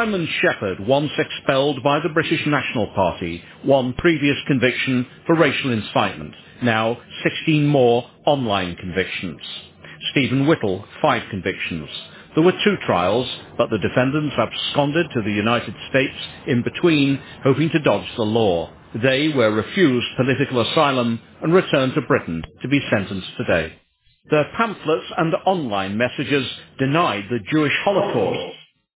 Simon Shepherd, once expelled by the British National Party, one previous conviction for racial incitement, now 16 more online convictions. Stephen Whittle, 5 convictions. There were 2 trials, but the defendants absconded to the United States in between, hoping to dodge the law. They were refused political asylum and returned to Britain to be sentenced today. Their pamphlets and online messages denied the Jewish Holocaust.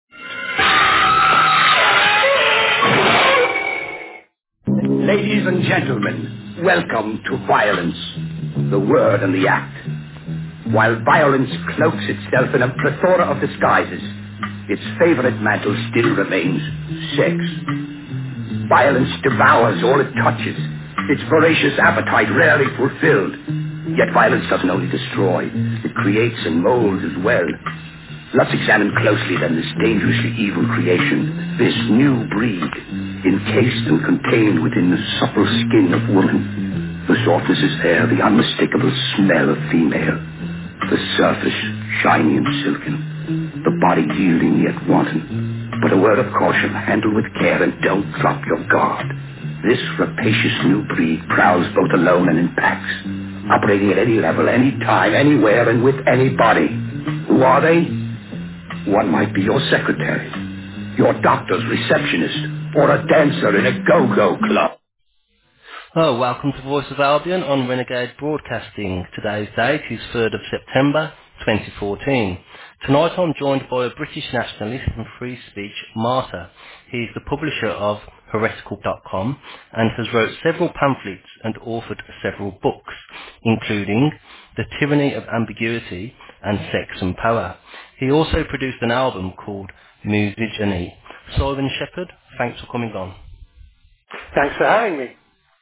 Ladies and gentlemen, welcome to violence, the word and the act. While violence cloaks itself in a plethora of disguises, its favorite mantle still remains sex. Violence devours all it touches, its voracious appetite rarely fulfilled. Yet violence doesn't only destroy, it creates and molds as well. Let's examine closely then this dangerously evil creation, this new breed, encased and contained within the supple skin of woman. The softness is there, the unmistakable smell of female. The surface shiny and silken, the body yielding yet wanton. But a word of caution, handle with care and don't drop your guard. This rapacious new breed prowls both alone and in packs, operating at any level, any time, anywhere, and with anybody. Who are they? One might be your secretary, your doctor's receptionist, or a dancer in a go-go club. Oh, welcome to Voice of Albion on Renegade Broadcasting. Today's date is 3rd of September 2014. Tonight I'm joined by a British nationalist and free speech martyr. He is the publisher of heretical.com and has wrote several pamphlets and authored several books, including The Tyranny of Ambiguity and Sex and Power. He also produced an album called Misogyny. Simon Shepherd, thanks for coming on. Thanks for having me.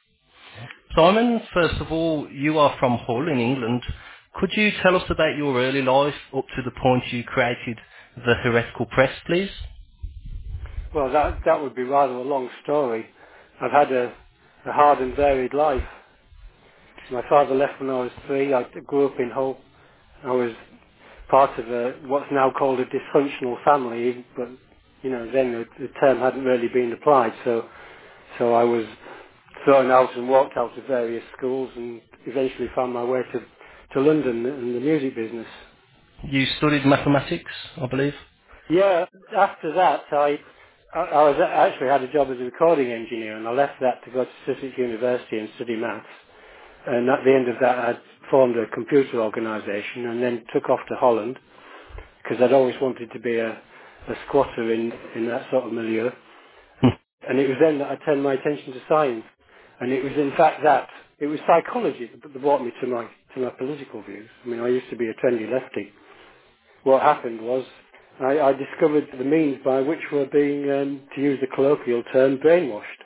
Simon, first of all, you are from Hull in England. Could you tell us about your early life up to the point you created the Heretical Press, please? Well, that would be rather a long story. I've had a hard and varied life. My father left when I was 3. I grew up in Hull. I was part of what's now called a dysfunctional family, but then the term hadn't really been applied. So I was thrown out and walked out of various schools and eventually found my way to London and the music business. You studied mathematics, I believe? Yeah, after that I actually had a job as a recording engineer, and I left that to go to Sussex University and study maths. And at the end of that I formed a computer organisation and then took off to Holland because I'd always wanted to be a squatter in that sort of milieu. And it was then that I turned my attention to science. And it was in fact it was psychology that brought me to my political views. I mean, I used to be a trendy lefty. What happened was I discovered the means by which we're being, to use the colloquial term, brainwashed.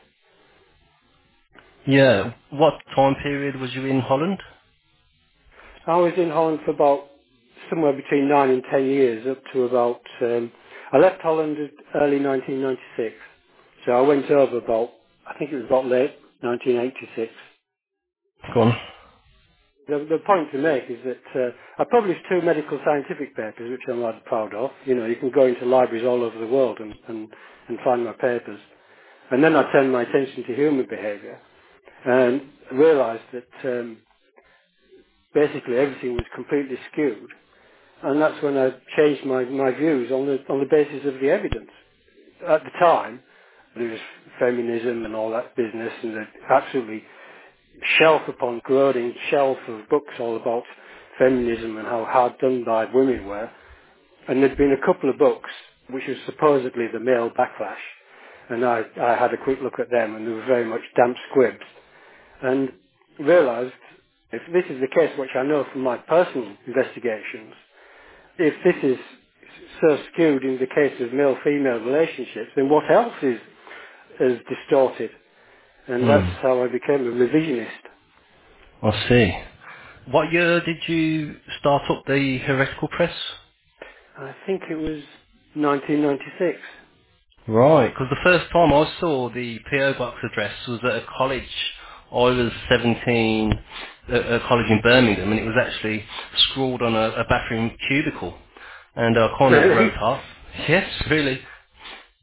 Yeah. What time period was you in Holland? I was in Holland for about somewhere between 9 and 10 years, up to about, I left Holland early 1996. So I went over I think it was about late 1986. Go on. The point to make is that I published 2 medical scientific papers, which I'm rather proud of. You can go into libraries all over the world and find my papers. And then I turned my attention to human behaviour and realised that basically everything was completely skewed. And that's when I changed my views on the basis of the evidence. At the time, there was feminism and all that business, and the absolutely shelf upon corroding shelf of books all about feminism and how hard done by women were. And there'd been a couple of books which was supposedly the male backlash, and I had a quick look at them, and they were very much damp squibs, and realised if this is the case, which I know from my personal investigations, if this is so skewed in the case of male-female relationships, then what else is distorted? And that's how I became a revisionist. I see. What year did you start up the Heretical Press? I think it was 1996. Right, because the first time I saw the PO box address was at a college. I was 17 at a college in Birmingham, and it was actually scrawled on a bathroom cubicle. And I kind of Really? wrote off. Yes, really.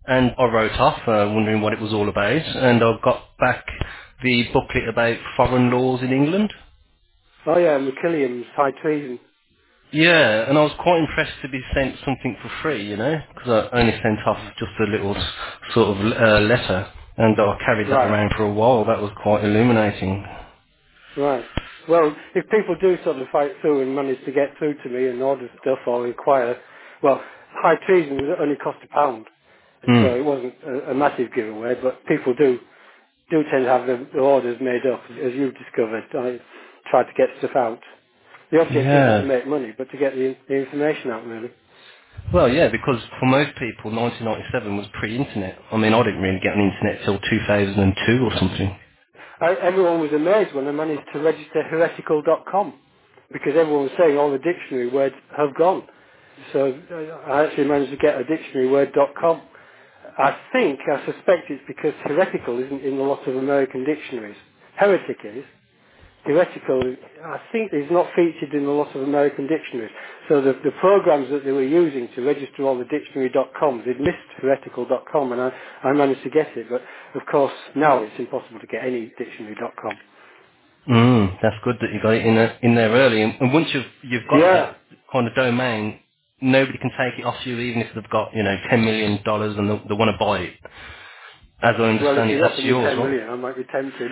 And I wrote off, wondering what it was all about, and I got back the booklet about foreign laws in England. Oh yeah, McKilliam's high treason. Yeah, and I was quite impressed to be sent something for free, because I only sent off just a little sort of letter, and I carried that Right. around for a while. That was quite illuminating. Right. Well, if people do sort of fight through and manage to get through to me and order stuff or inquire, well, high treason only cost £1, Hmm. so it wasn't a massive giveaway. But people do tend to have the orders made up, as you've discovered. I tried to get stuff out. The object isn't to Yeah. make money, but to get the information out, really. Well, yeah, because for most people, 1997 was pre-internet. I mean, I didn't really get an internet till 2002 or something. Everyone was amazed when I managed to register heretical.com, because everyone was saying all the dictionary words have gone. So I actually managed to get a dictionaryword.com. I suspect it's because heretical isn't in a lot of American dictionaries. Heretic is. Heretical, I think, is not featured in a lot of American dictionaries. So the programs that they were using to register all the dictionary.coms, they'd missed heretical.com, and I managed to get it. But of course, now it's impossible to get any dictionary.com. That's good that you got it in there early. And once you've got Yeah. that kind of domain, nobody can take it off you, even if they've got $10 million and they want to buy it. As I Well, if understand it, you offer that's me yours, 10 right? million, I might be tempted.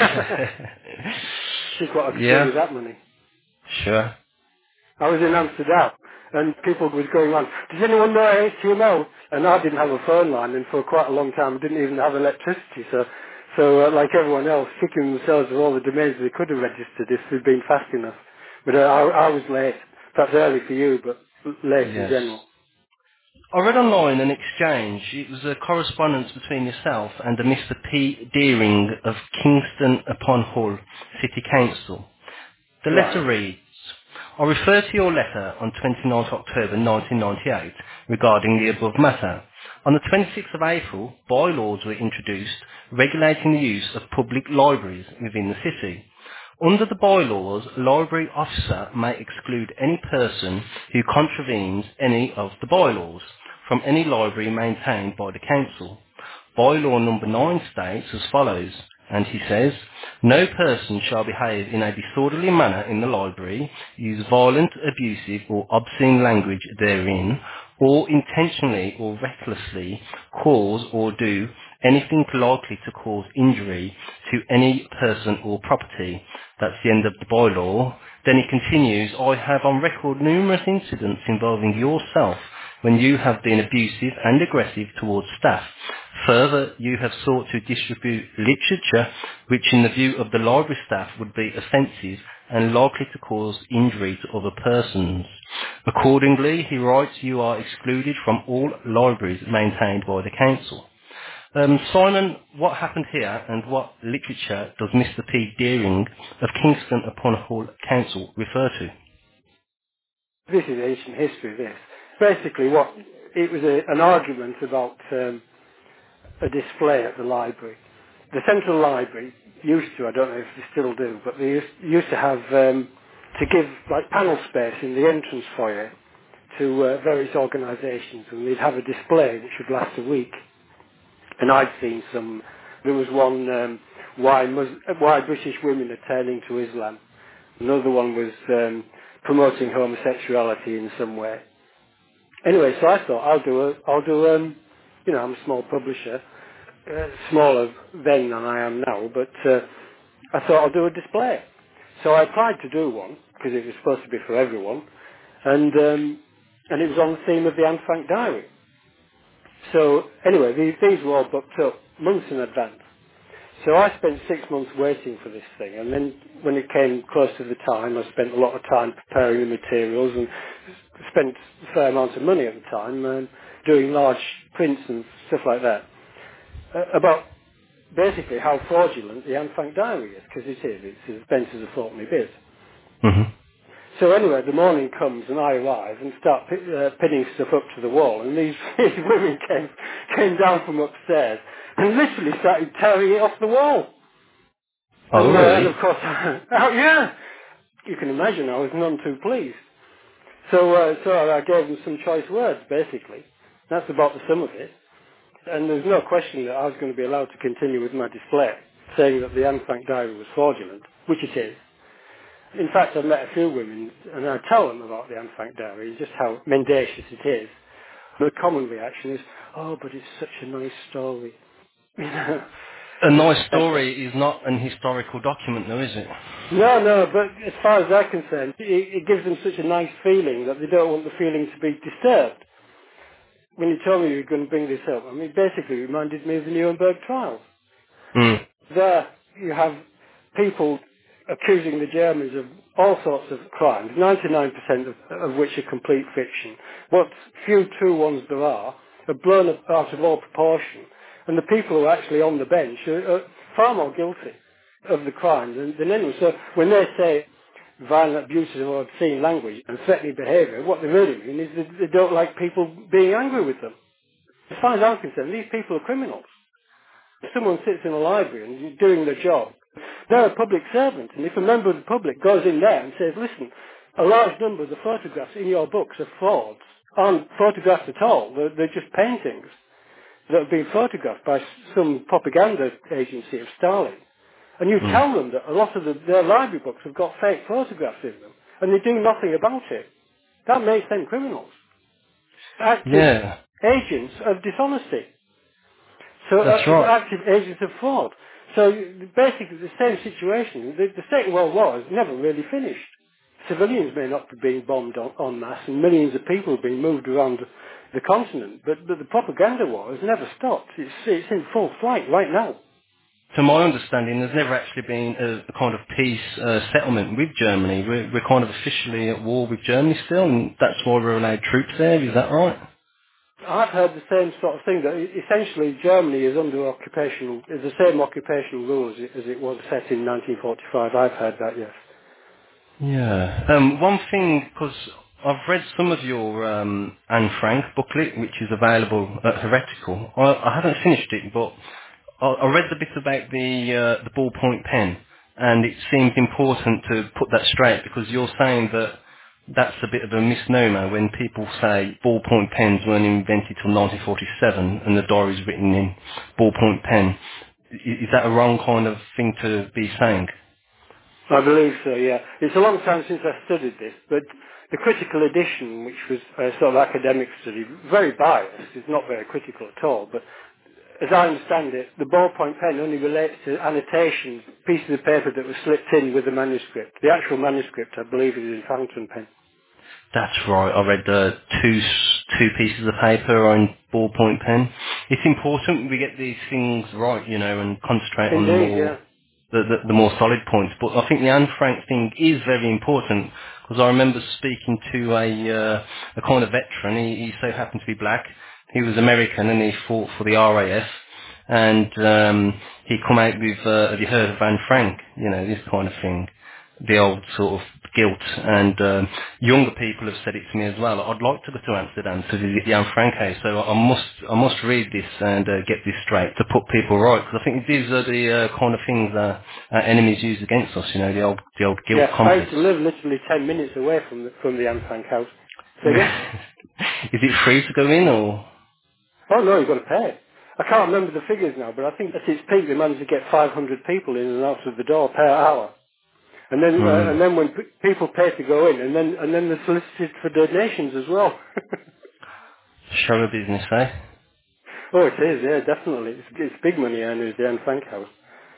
See what I could do Yeah, with that money. sure. I was in Amsterdam, and people was going on, does anyone know HTML? And I didn't have a phone line, and for quite a long time I didn't even have electricity, so like everyone else, kicking themselves with all the domains they could have registered if they'd been fast enough. But I was late. Perhaps early for you, but late in Yes. general. I read online an exchange. It was a correspondence between yourself and a Mr. P. Deering of Kingston upon Hull City Council. The letter Right. reads, I refer to your letter on 29th October 1998 regarding the above matter. On the 26th of April, bylaws were introduced regulating the use of public libraries within the city. Under the bylaws, a library officer may exclude any person who contravenes any of the bylaws from any library maintained by the council. Bylaw number 9 states as follows, and he says, no person shall behave in a disorderly manner in the library, use violent, abusive or obscene language therein, or intentionally or recklessly cause or do anything likely to cause injury to any person or property. That's the end of the bylaw. Then he continues, I have on record numerous incidents involving yourself when you have been abusive and aggressive towards staff. Further, you have sought to distribute literature which in the view of the library staff would be offensive and likely to cause injury to other persons. Accordingly, he writes, you are excluded from all libraries maintained by the council. Simon, what happened here and what literature does Mr. P. Deering of Kingston upon Hull Council refer to? This is ancient history, this. Basically, it was an argument about a display at the library. The central library used to, I don't know if they still do, but they used to have to give like panel space in the entrance foyer to various organisations, and they'd have a display which would last a week. And I'd seen some. There was one why British women are turning to Islam. Another one was promoting homosexuality in some way. Anyway, so I thought I'll do I'm a small publisher, smaller then than I am now, but I thought I'll do a display. So I applied to do one because it was supposed to be for everyone, and it was on the theme of the Anne Frank Diary. So anyway, these were all booked up months in advance. So I spent 6 months waiting for this thing, and then when it came close to the time, I spent a lot of time preparing the materials and spent a fair amount of money at the time doing large prints and stuff like that about basically how fraudulent the Anne Frank Diary is, because it is. It's as bent as a thought biz. hmm So anyway, the morning comes and I arrive and start pinning stuff up to the wall, and these women came down from upstairs and literally started tearing it off the wall. Oh, And really? of course, oh yeah, you can imagine I was none too pleased. So I gave them some choice words, basically. That's about the sum of it. And there's no question that I was going to be allowed to continue with my display, saying that the Anne Frank diary was fraudulent, which it is. In fact, I've met a few women, and I tell them about the Anne Frank diary, just how mendacious it is. The common reaction is, oh, but it's such a nice story. You know? A nice story is not an historical document, though, is it? No, no, but as far as they're concerned, it gives them such a nice feeling that they don't want the feeling to be disturbed. When you told me you were going to bring this up, I mean, basically it reminded me of the Nuremberg trials. Mm. There you have people accusing the Germans of all sorts of crimes, 99% of which are complete fiction. What few true ones there are blown out of all proportion. And the people who are actually on the bench are far more guilty of the crime than anyone. So when they say violent, abusive or obscene language and threatening behaviour, what they really mean is that they don't like people being angry with them. As far as I'm concerned, these people are criminals. If someone sits in a library and is doing their job, they're a public servant, and if a member of the public goes in there and says, listen, a large number of the photographs in your books are frauds, aren't photographs at all, they're just paintings that have been photographed by some propaganda agency of Stalin, and you Mm. tell them that a lot of their library books have got fake photographs in them, and they do nothing about it, that makes them criminals. Active Yeah, agents of dishonesty. So that's right. active agents of fraud. So basically the same situation. The Second World War has never really finished. Civilians may not be being bombed en masse and millions of people have been moved around the continent, but the propaganda war has never stopped. It's in full flight right now. To my understanding, there's never actually been a kind of peace settlement with Germany. We're kind of officially at war with Germany still, and that's why we're allowed troops there. Is that right? I've heard the same sort of thing, that essentially Germany is under is the same occupational rules as it was set in 1945. I've heard that, yes. Yeah. One thing, because I've read some of your Anne Frank booklet, which is available at Heretical. I haven't finished it, but I read the bit about the ballpoint pen, and it seems important to put that straight because you're saying that that's a bit of a misnomer when people say ballpoint pens weren't invented till 1947 and the diary's written in ballpoint pen. Is that a wrong kind of thing to be saying? I believe so, yeah. It's a long time since I studied this, but the critical edition, which was a sort of academic study, very biased, it's not very critical at all, but as I understand it, the ballpoint pen only relates to annotations, pieces of paper that were slipped in with the manuscript. The actual manuscript, I believe, is in fountain pen. That's right. I read two pieces of paper on ballpoint pen. It's important we get these things right, you know, and concentrate on the Indeed, yeah. more the more solid points. But I think the Anne Frank thing is very important because I remember speaking to a kind of veteran. He so happened to be black. He was American and he fought for the RAF. And he come out with, have you heard of Anne Frank? You know, this kind of thing. The old sort of guilt. And younger people have said it to me as well. I'd like to go to Amsterdam to visit the Anne Frank house. So I must read this and get this straight to put people right. Because I think these are the kind of things that our enemies use against us. You know, the old guilt Yeah, I used complex. to live literally 10 minutes away from the Anne Frank house. Say again? Is it free to go in or? Oh no, you've got to pay. I can't remember the figures now, but I think at its peak they managed to get 500 people in and out of the door per hour. Hmm. And then when people pay to go in, and then they're solicited for donations as well. Show of business, eh? Oh, it is, yeah, definitely. It's big money earners, the Anne Frank house.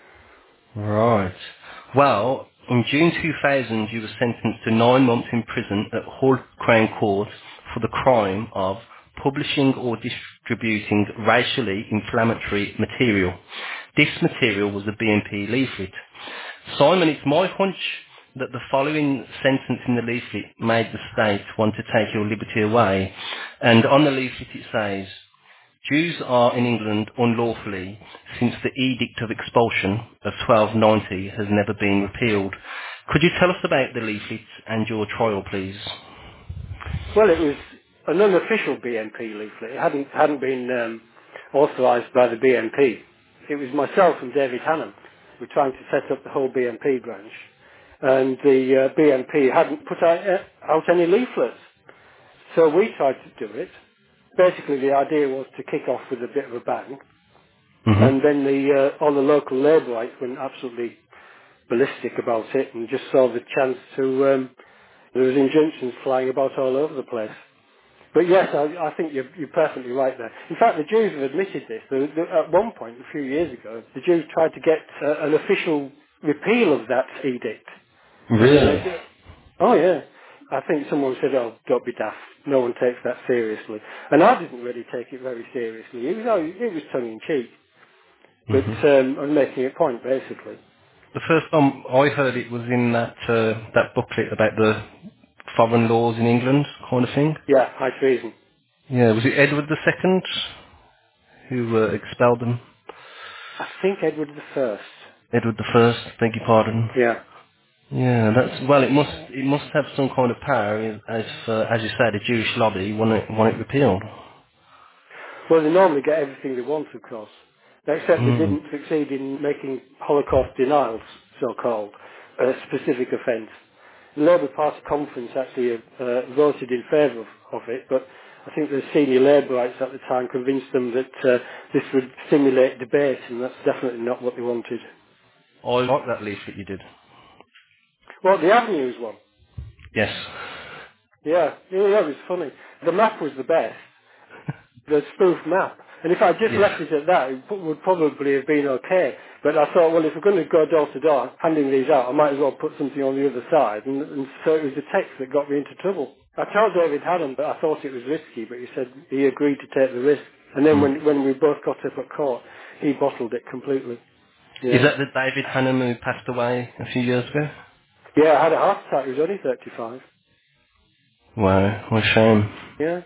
Right. Well, in June 2000, you were sentenced to 9 months in prison at Hull Crown Court for the crime of publishing or distributing racially inflammatory material. This material was a BNP leaflet. Simon, it's my hunch that the following sentence in the leaflet made the state want to take your liberty away. And on the leaflet it says, Jews are in England unlawfully since the Edict of Expulsion of 1290 has never been repealed. Could you tell us about the leaflet and your trial, please? Well, it was an unofficial BNP leaflet. It hadn't been authorised by the BNP. It was myself and David Hannon. We're trying to set up the whole BNP branch. And the BNP hadn't put out any leaflets. So we tried to do it. basically the idea was to kick off with a bit of a bang, Mhm. and then all the local Labourites went absolutely ballistic about it and just saw the chance to. There was injunctions flying about all over the place. But yes, I think you're perfectly right there. In fact, the Jews have admitted this. At one point, a few years ago, the Jews tried to get an official repeal of that edict. And Really? oh yeah, I think someone said, "Oh, don't be daft. No one takes that seriously." And I didn't really take it very seriously. It was tongue in cheek, but Mhm. I'm making a point basically. The first time I heard it was in that booklet about the foreign laws in England, kind of thing. Yeah, high treason. Yeah, was it Edward II who expelled them? I think Edward the First. Edward I, beg your pardon. Yeah. Yeah, that's well. It must have some kind of power, as you say, the Jewish lobby want it repealed. Well, they normally get everything they want, of course. Except they Mm. didn't succeed in making Holocaust denials, so-called, a specific offence. The Labour Party conference actually voted in favour of it, but I think the senior Labourites at the time convinced them that this would stimulate debate, and that's definitely not what they wanted. I like that leaflet you did. Well, the Avenues one. Yes. Yeah, it was funny. The map was the best. The spoof map. And if I just Yeah. left it at that, it would probably have been okay. But I thought, well, if we're going to go door to door handing these out, I might as well put something on the other side. And so it was the text that got me into trouble. I told David Haddon that I thought it was risky, but he said he agreed to take the risk. And then Mm. when we both got up at court, he bottled it completely. Is Yeah. that the David Hannum who passed away a few years ago? Yeah, I had a heart attack. He was only 35. Wow, what a shame. Yeah.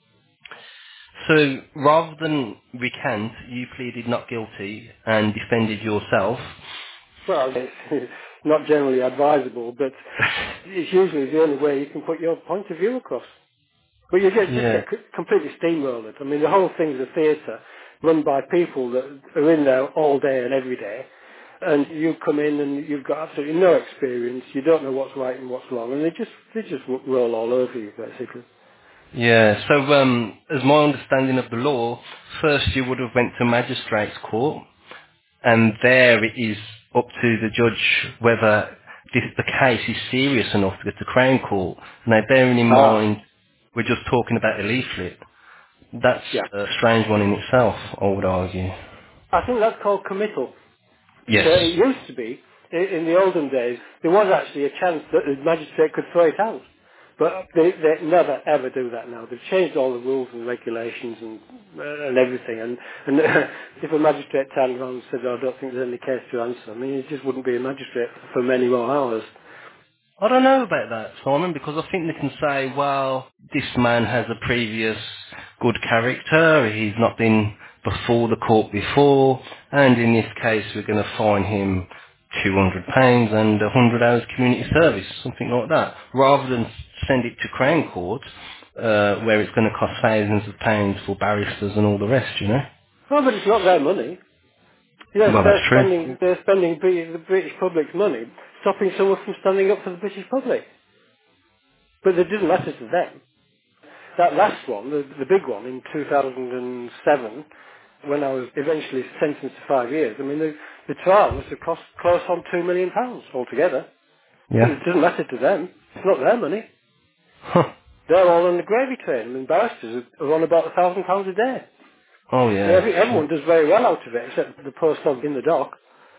So, rather than recant, you pleaded not guilty and defended yourself. Well, it's not generally advisable, but it's usually the only way you can put your point of view across. But just Yeah. get completely steamrolled. I mean, the whole thing's a theatre run by people that are in there all day and every day. And you come in and you've got absolutely no experience. You don't know what's right and what's wrong, and they just roll all over you, basically. Yeah, so as my understanding of the law, first you would have went to magistrate's court, and there it is up to the judge whether the case is serious enough to get to Crown Court. Now, bearing in Ah, mind, we're just talking about a leaflet. That's yeah. a strange one in itself, I would argue. I think that's called committal. Yes. It used to be, in the olden days, there was actually a chance that the magistrate could throw it out. But they never ever do that now. They've changed all the rules and regulations and everything. And if a magistrate turned around and said, oh, I don't think there's any case to answer, I mean, he just wouldn't be a magistrate for many more hours. I don't know about that, Simon, because I think they can say, well, this man has a previous good character, he's not been before the court before, and in this case we're going to fine him £200 and 100 hours community service, something like that, rather than send it to Crown Court, where it's going to cost thousands of pounds for barristers and all the rest, you know? Oh, but it's not their money. Yes, Well, that's true. they're spending the British public's money stopping someone from standing up for the British public. But it doesn't matter to them. That last one, the big one in 2007, when I was eventually sentenced to 5 years, I mean, the trial must have cost close on £2 million altogether. But Yeah. it doesn't matter to them. It's not their money. Huh. They're all on the gravy train. I mean, barristers are on about £1,000 a day. Oh, And yeah. everyone does very well out of it, except the poor slug in the dock.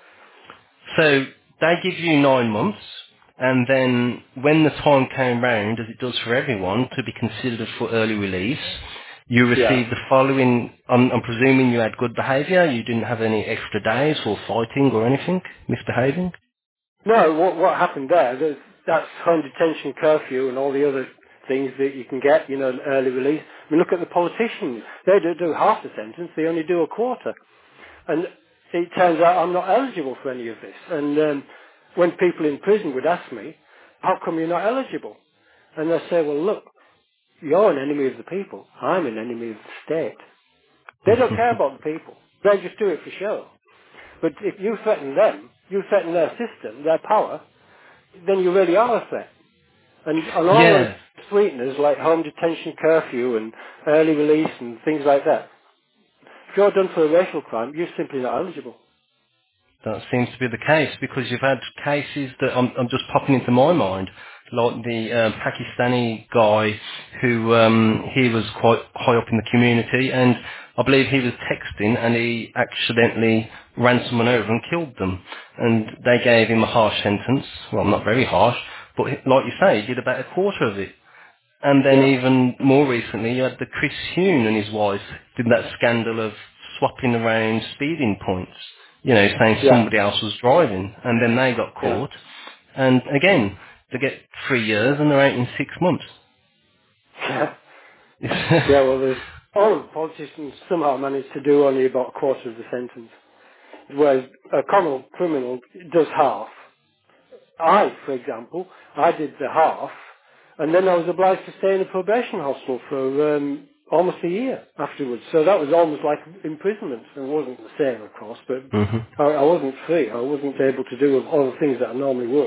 So they give you 9 months, and then when the time came round, as it does for everyone, to be considered for early release, you Yeah. received the following. I'm presuming you had good behaviour. You didn't have any extra days for fighting or anything, misbehaving. No, what happened there, that's home detention curfew and all the other things that you can get, an early release. I mean, look at the politicians. They don't do half the sentence, they only do a quarter. And it turns out I'm not eligible for any of this. And when people in prison would ask me, how come you're not eligible? And they say, well, look, you're an enemy of the people. I'm an enemy of the state. They don't care about the people. They just do it for show. But if you threaten them, you threaten their system, their power, then you really are a threat. And all those Yeah. sweeteners like home detention curfew and early release and things like that. If you're done for a racial crime, you're simply not eligible. That seems to be the case because you've had cases that I'm just popping into my mind, like the Pakistani guy who he was quite high up in the community, and I believe he was texting and he accidentally ran someone over and killed them, and they gave him a harsh sentence. Well, not very harsh, but like you say, he did about a quarter of it. And then Yeah, even more recently, you had the Chris Huhne and his wife did that scandal of swapping around speeding points, saying yeah, somebody else was driving, and then they got yeah. caught. And again, they get 3 years and they're out in 6 months. Yeah, yeah, well, all of the politicians somehow manage to do only about a quarter of the sentence, whereas a common criminal does half. For example, I did the half, and then I was obliged to stay in a probation hostel for almost a year afterwards. So that was almost like imprisonment. It wasn't the same, of course, but hmm I wasn't free. I wasn't able to do all the things that I normally would.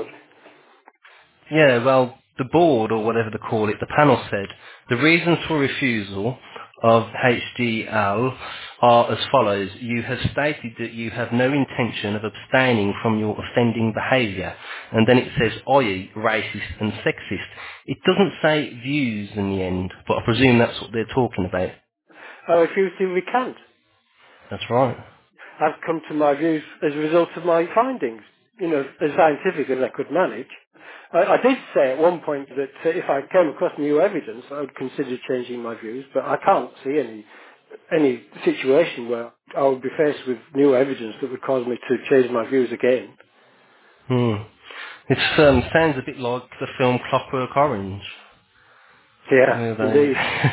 Yeah, well, the board, or whatever they call it, the panel said, the reasons for refusal of HDL are as follows. You have stated that you have no intention of abstaining from your offending behaviour. And then it says, i.e. racist and sexist. It doesn't say views in the end, but I presume that's what they're talking about. I refused to recant. That's right. I've come to my views as a result of my findings, as scientific as I could manage. I did say at one point that if I came across new evidence, I would consider changing my views, but I can't see any situation where I would be faced with new evidence that would cause me to change my views again. Hmm. It sounds a bit like the film Clockwork Orange. Yeah, Where they... indeed.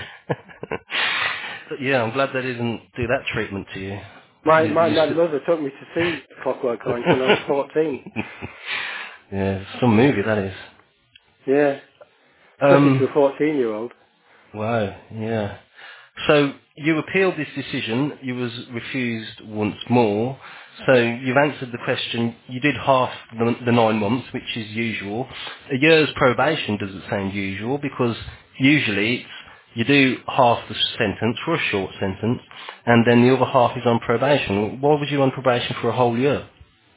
But yeah, I'm glad they didn't do that treatment to you. My mother took me to see Clockwork Orange when I was 14. Yeah, some movie that is. Yeah, especially to Um, a 14-year-old. wow, yeah. So you appealed this decision. You was refused once more. So you've answered the question. You did half the 9 months, which is usual. A year's probation doesn't sound usual because usually it's, you do half the sentence for a short sentence, and then the other half is on probation. Why was you on probation for a whole year?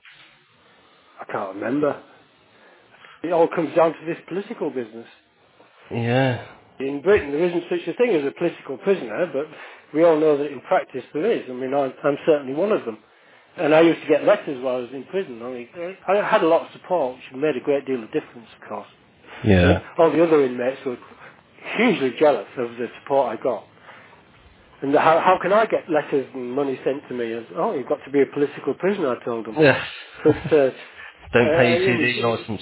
I can't remember. It all comes down to this political business. Yeah. In Britain, there isn't such a thing as a political prisoner, but we all know that in practice there is. I mean, I'm certainly one of them. And I used to get letters while I was in prison. I mean, I had a lot of support, which made a great deal of difference, of course. I mean, Yeah. all the other inmates were hugely jealous of the support I got. And how can I get letters and money sent to me? As, oh, you've got to be a political prisoner, I told them. Yeah. But Don't pay your it was, TV license.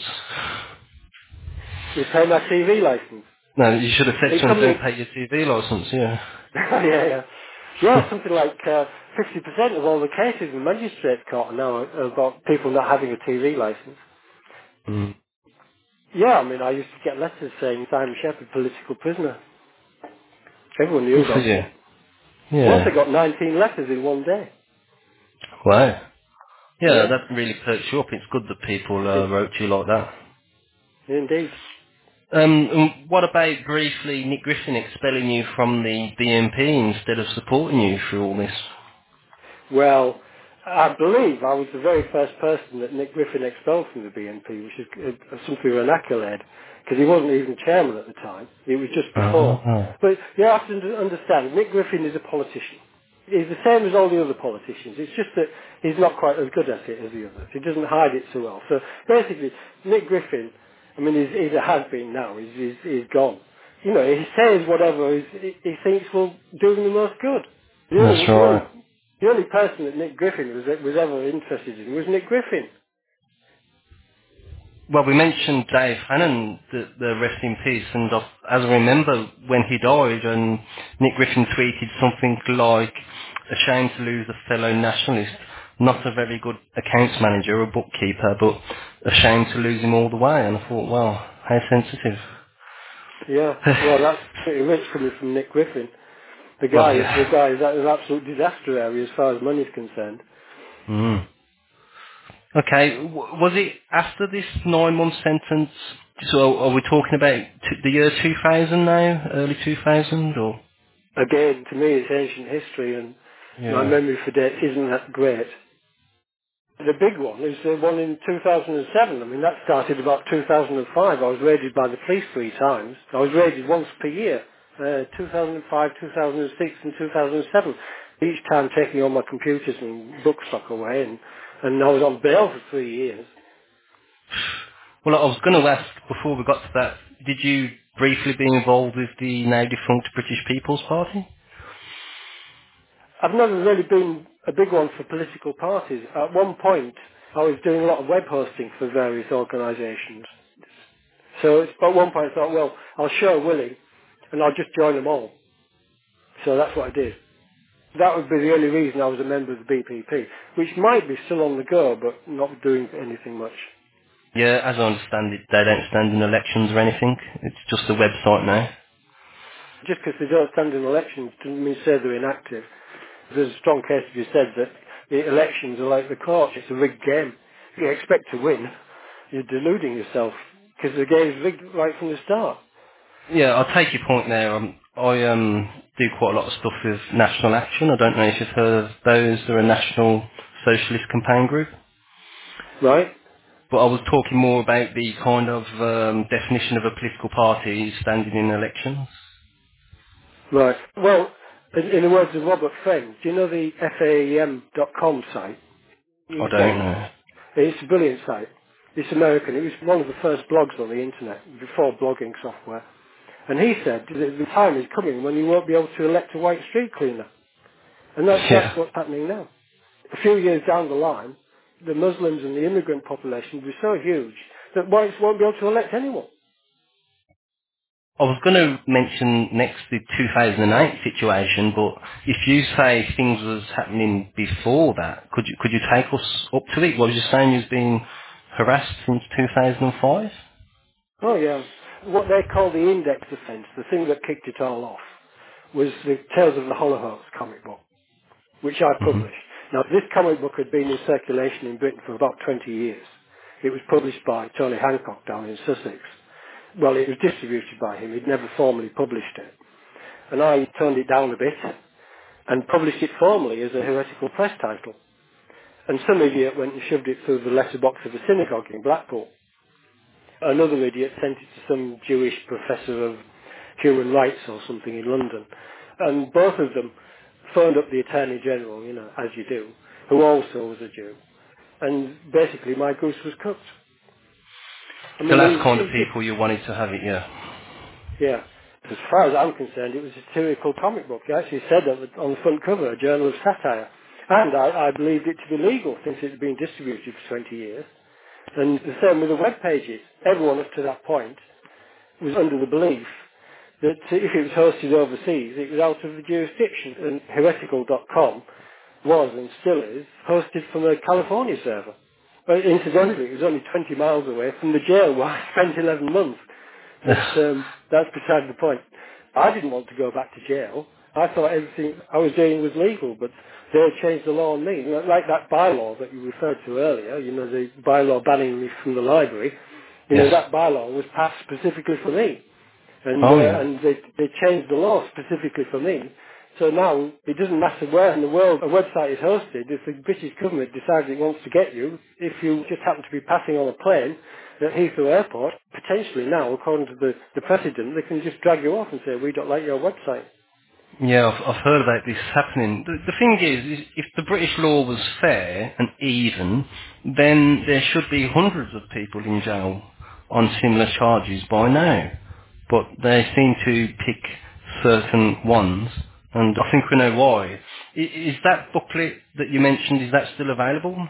you pay my TV license. No, you should have said They to him, come don't in, pay your TV license, yeah. yeah. Yeah, something like 50% of all the cases in magistrates court now are about people not having a TV license. Mm. Yeah, I mean, I used to get letters saying Simon Shepherd, political prisoner. Everyone knew Good for about you. it. Once Yeah. I got 19 letters in one day. Wow. Yeah, Yeah, that really perks you up. It's good that people it, wrote to you like that. indeed. And what about briefly Nick Griffin expelling you from the BNP instead of supporting you through all this? Well, I believe I was the very first person that Nick Griffin expelled from the BNP, which is something of an accolade, because he wasn't even chairman at the time. It was just before. Oh. But you have to understand, Nick Griffin is a politician. He's the same as all the other politicians. It's just that he's not quite as good at it as the others. He doesn't hide it so well. So basically, Nick Griffin, I mean, he's a has-been now. He's gone. You know, he says whatever he thinks will do him the most good. The That's only, the only right. the only person that Nick Griffin was ever interested in was Nick Griffin. Well, we mentioned Dave Hannon, the rest in peace, and as I remember when he died, and Nick Griffin tweeted something like, "Ashamed to lose a fellow nationalist, not a very good accounts manager or bookkeeper, but ashamed to lose him all the way." And I thought, well, how sensitive. Yeah, well, that's pretty rich coming from Nick Griffin. Well, The yeah. guy is an absolute disaster area as far as money's concerned. Mm. Okay, was it after this 9-month sentence? So are we talking about the year 2000 now, early 2000, or? Again, to me, it's ancient history, and my Yeah. memory for dates isn't that great. The big one is the one in 2007. I mean, that started about 2005. I was raided by the police 3 times. I was raided once per year, 2005, 2006 and 2007. Each time taking all my computers and book stock away, and I was on bail for 3 years. Well, I was going to ask before we got to that, did you briefly be involved with the now defunct British People's Party? I've never really been a big one for political parties. At one point, I was doing a lot of web hosting for various organisations. So at one point I thought, well, I'll show Willie and I'll just join them all. So that's what I did. That would be the only reason I was a member of the BPP, which might be still on the go, but not doing anything much. Yeah, as I understand it, they don't stand in elections or anything. It's just a website now. Just because they don't stand in elections doesn't mean say they're inactive. There's a strong case to be said that the elections are like the courts. It's a rigged game. If you expect to win, you're deluding yourself because the game's rigged right from the start. Yeah, I'll take your point there. I do quite a lot of stuff with National Action. I don't know if you've heard of those. They're a national socialist campaign group. Right? But I was talking more about the kind of definition of a political party standing in elections. Right. Well, in the words of Robert Friend, do you know the FAEM.com site, I don't UK? know. It's a brilliant site. It's American. It was one of the first blogs on the internet before blogging software. And he said that the time is coming when you won't be able to elect a white street cleaner. And that's Yeah. what's happening now. A few years down the line, the Muslims and the immigrant population will be so huge that whites won't be able to elect anyone. I was going to mention next the 2008 situation, but if you say things was happening before that, could you take us up to it? What was you saying? You've been harassed since 2005? Oh yeah. What they call the index offence, the thing that kicked it all off, was the Tales of the Holocaust comic book, which I Hmm. published. Now this comic book had been in circulation in Britain for about 20 years. It was published by Tony Hancock down in Sussex. Well, it was distributed by him. He'd never formally published it. And I toned it down a bit and published it formally as a heretical press title. And some idiot went and shoved it through the letterbox of a synagogue in Blackpool. Another idiot sent it to some Jewish professor of human rights or something in London. And both of them phoned up the Attorney General, you know, as you do, who also was a Jew. And basically my goose was cooked. I So mean, that's kind of it's just, people you wanted to have it, yeah. yeah. As far as I'm concerned, it was a satirical comic book. It actually said on the front cover, a journal of satire. And I believed it to be legal since it had been distributed for 20 years. And the same with the web pages. Everyone up to that point was under the belief that if it was hosted overseas, it was out of the jurisdiction. And heretical.com was and still is hosted from a California server. But incidentally, it was only 20 miles away from the jail where I spent 11 months. But that's beside the point. I didn't want to go back to jail. I thought everything I was doing was legal, but they had changed the law on me. Like that bylaw that you referred to earlier, you know, the bylaw banning me from the library, you know, Yes. that bylaw was passed specifically for me. Oh, yeah. And they changed the law specifically for me. So now it doesn't matter where in the world a website is hosted. If the British government decides it wants to get you, if you just happen to be passing on a plane at Heathrow Airport, potentially now, according to the precedent, they can just drag you off and say, we don't like your website. Yeah, I've heard about this happening. The thing is, if the British law was fair and even, then there should be hundreds of people in jail on similar charges by now. But they seem to pick certain ones, and I think we know why. Is that booklet that you mentioned, is that still available?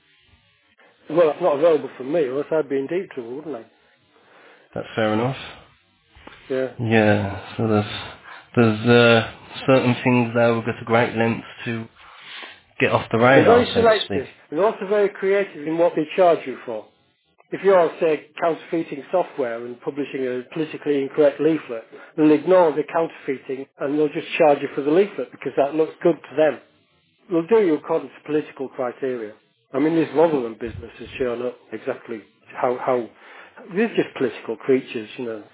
Well, it's not available for me, or else I'd be in deep trouble, wouldn't I? That's fair enough. Yeah. Yeah, so there's certain things there will go to great lengths to get off the They're radar, very so to speak. selective. They're also very creative in what they charge you for. If you're, say, counterfeiting software and publishing a politically incorrect leaflet, they'll ignore the counterfeiting and they'll just charge you for the leaflet because that looks good to them. They'll do you according to political criteria. I mean, this Rotherham business has shown up exactly how They're just political creatures, you know.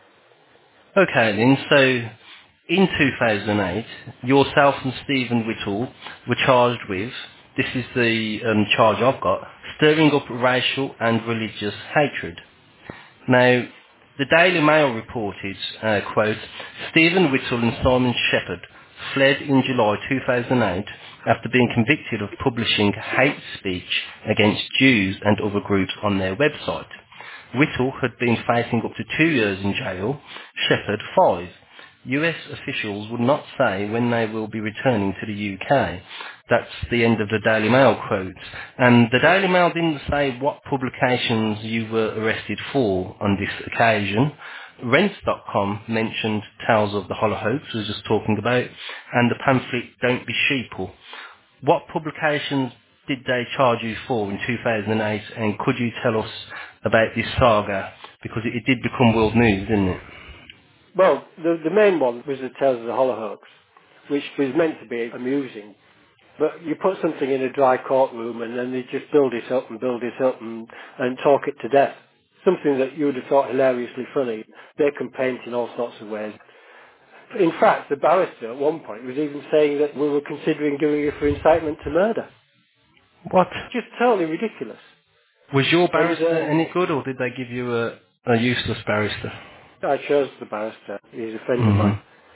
Okay then, so in 2008, yourself and Stephen Whittle were charged with, this is the charge I've got, stirring up racial and religious hatred. Now, the Daily Mail reported, quote, Stephen Whittle and Simon Shepherd fled in July 2008 after being convicted of publishing hate speech against Jews and other groups on their website. Whittle had been facing up to 2 years in jail, Shepherd 5. US officials would not say when they will be returning to the UK. That's the end of the Daily Mail quote. And the Daily Mail didn't say what publications you were arrested for on this occasion. Rents.com mentioned Tales of the Hollow Hoax, we were just talking about, and the pamphlet Don't Be Sheeple. What publications did they charge you for in 2008, and could you tell us about this saga? Because it did become world news, didn't it? Well, the main one was the Tales of the Hollow Hoax, which was meant to be amusing. But you put something in a dry courtroom and then they just build it up and build it up and talk it to death. Something that you would have thought hilariously funny. They can paint in all sorts of ways. In fact, the barrister at one point was even saying that we were considering doing it for incitement to murder. What? Just totally ridiculous. Was your And barrister any good, or did they give you a useless barrister? I chose the barrister. He's a friend of hmm mine.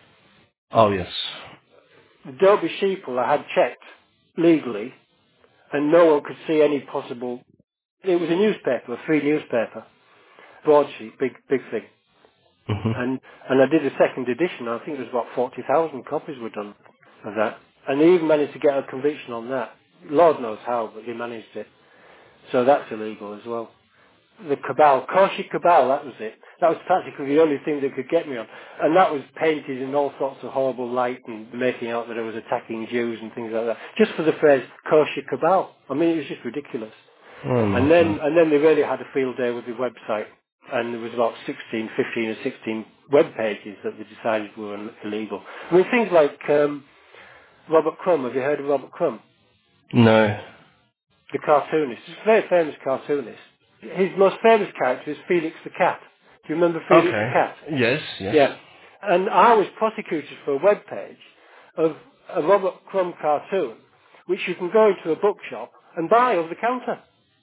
Oh, yes. The Derby Sheeple I had checked legally and no one could see any possible... It was a newspaper, a free newspaper. Broadsheet, big thing. hmm And I did a second edition. I think it was about 40,000 copies were done of that. And they even managed to get a conviction on that. Lord knows how, but they managed it. So that's illegal as well. The Cabal, Korshi Cabal, that was it. That was practically the only thing that could get me on. And that was painted in all sorts of horrible light and making out that I was attacking Jews and things like that. Just for the phrase Korshi Cabal. I mean, it was just ridiculous. Oh, my And God. then they really had a field day with the website. And there was about 15 or 16 web pages that they decided were illegal. I mean, things like Robert Crumb. Have you heard of Robert Crumb? No. The cartoonist. He's a very famous cartoonist. His most famous character is Felix the Cat. Do you remember Felix the Okay. Cat? Yes, yes. Yeah. And I was prosecuted for a web page of a Robert Crumb cartoon, which you can go into a bookshop and buy over the counter.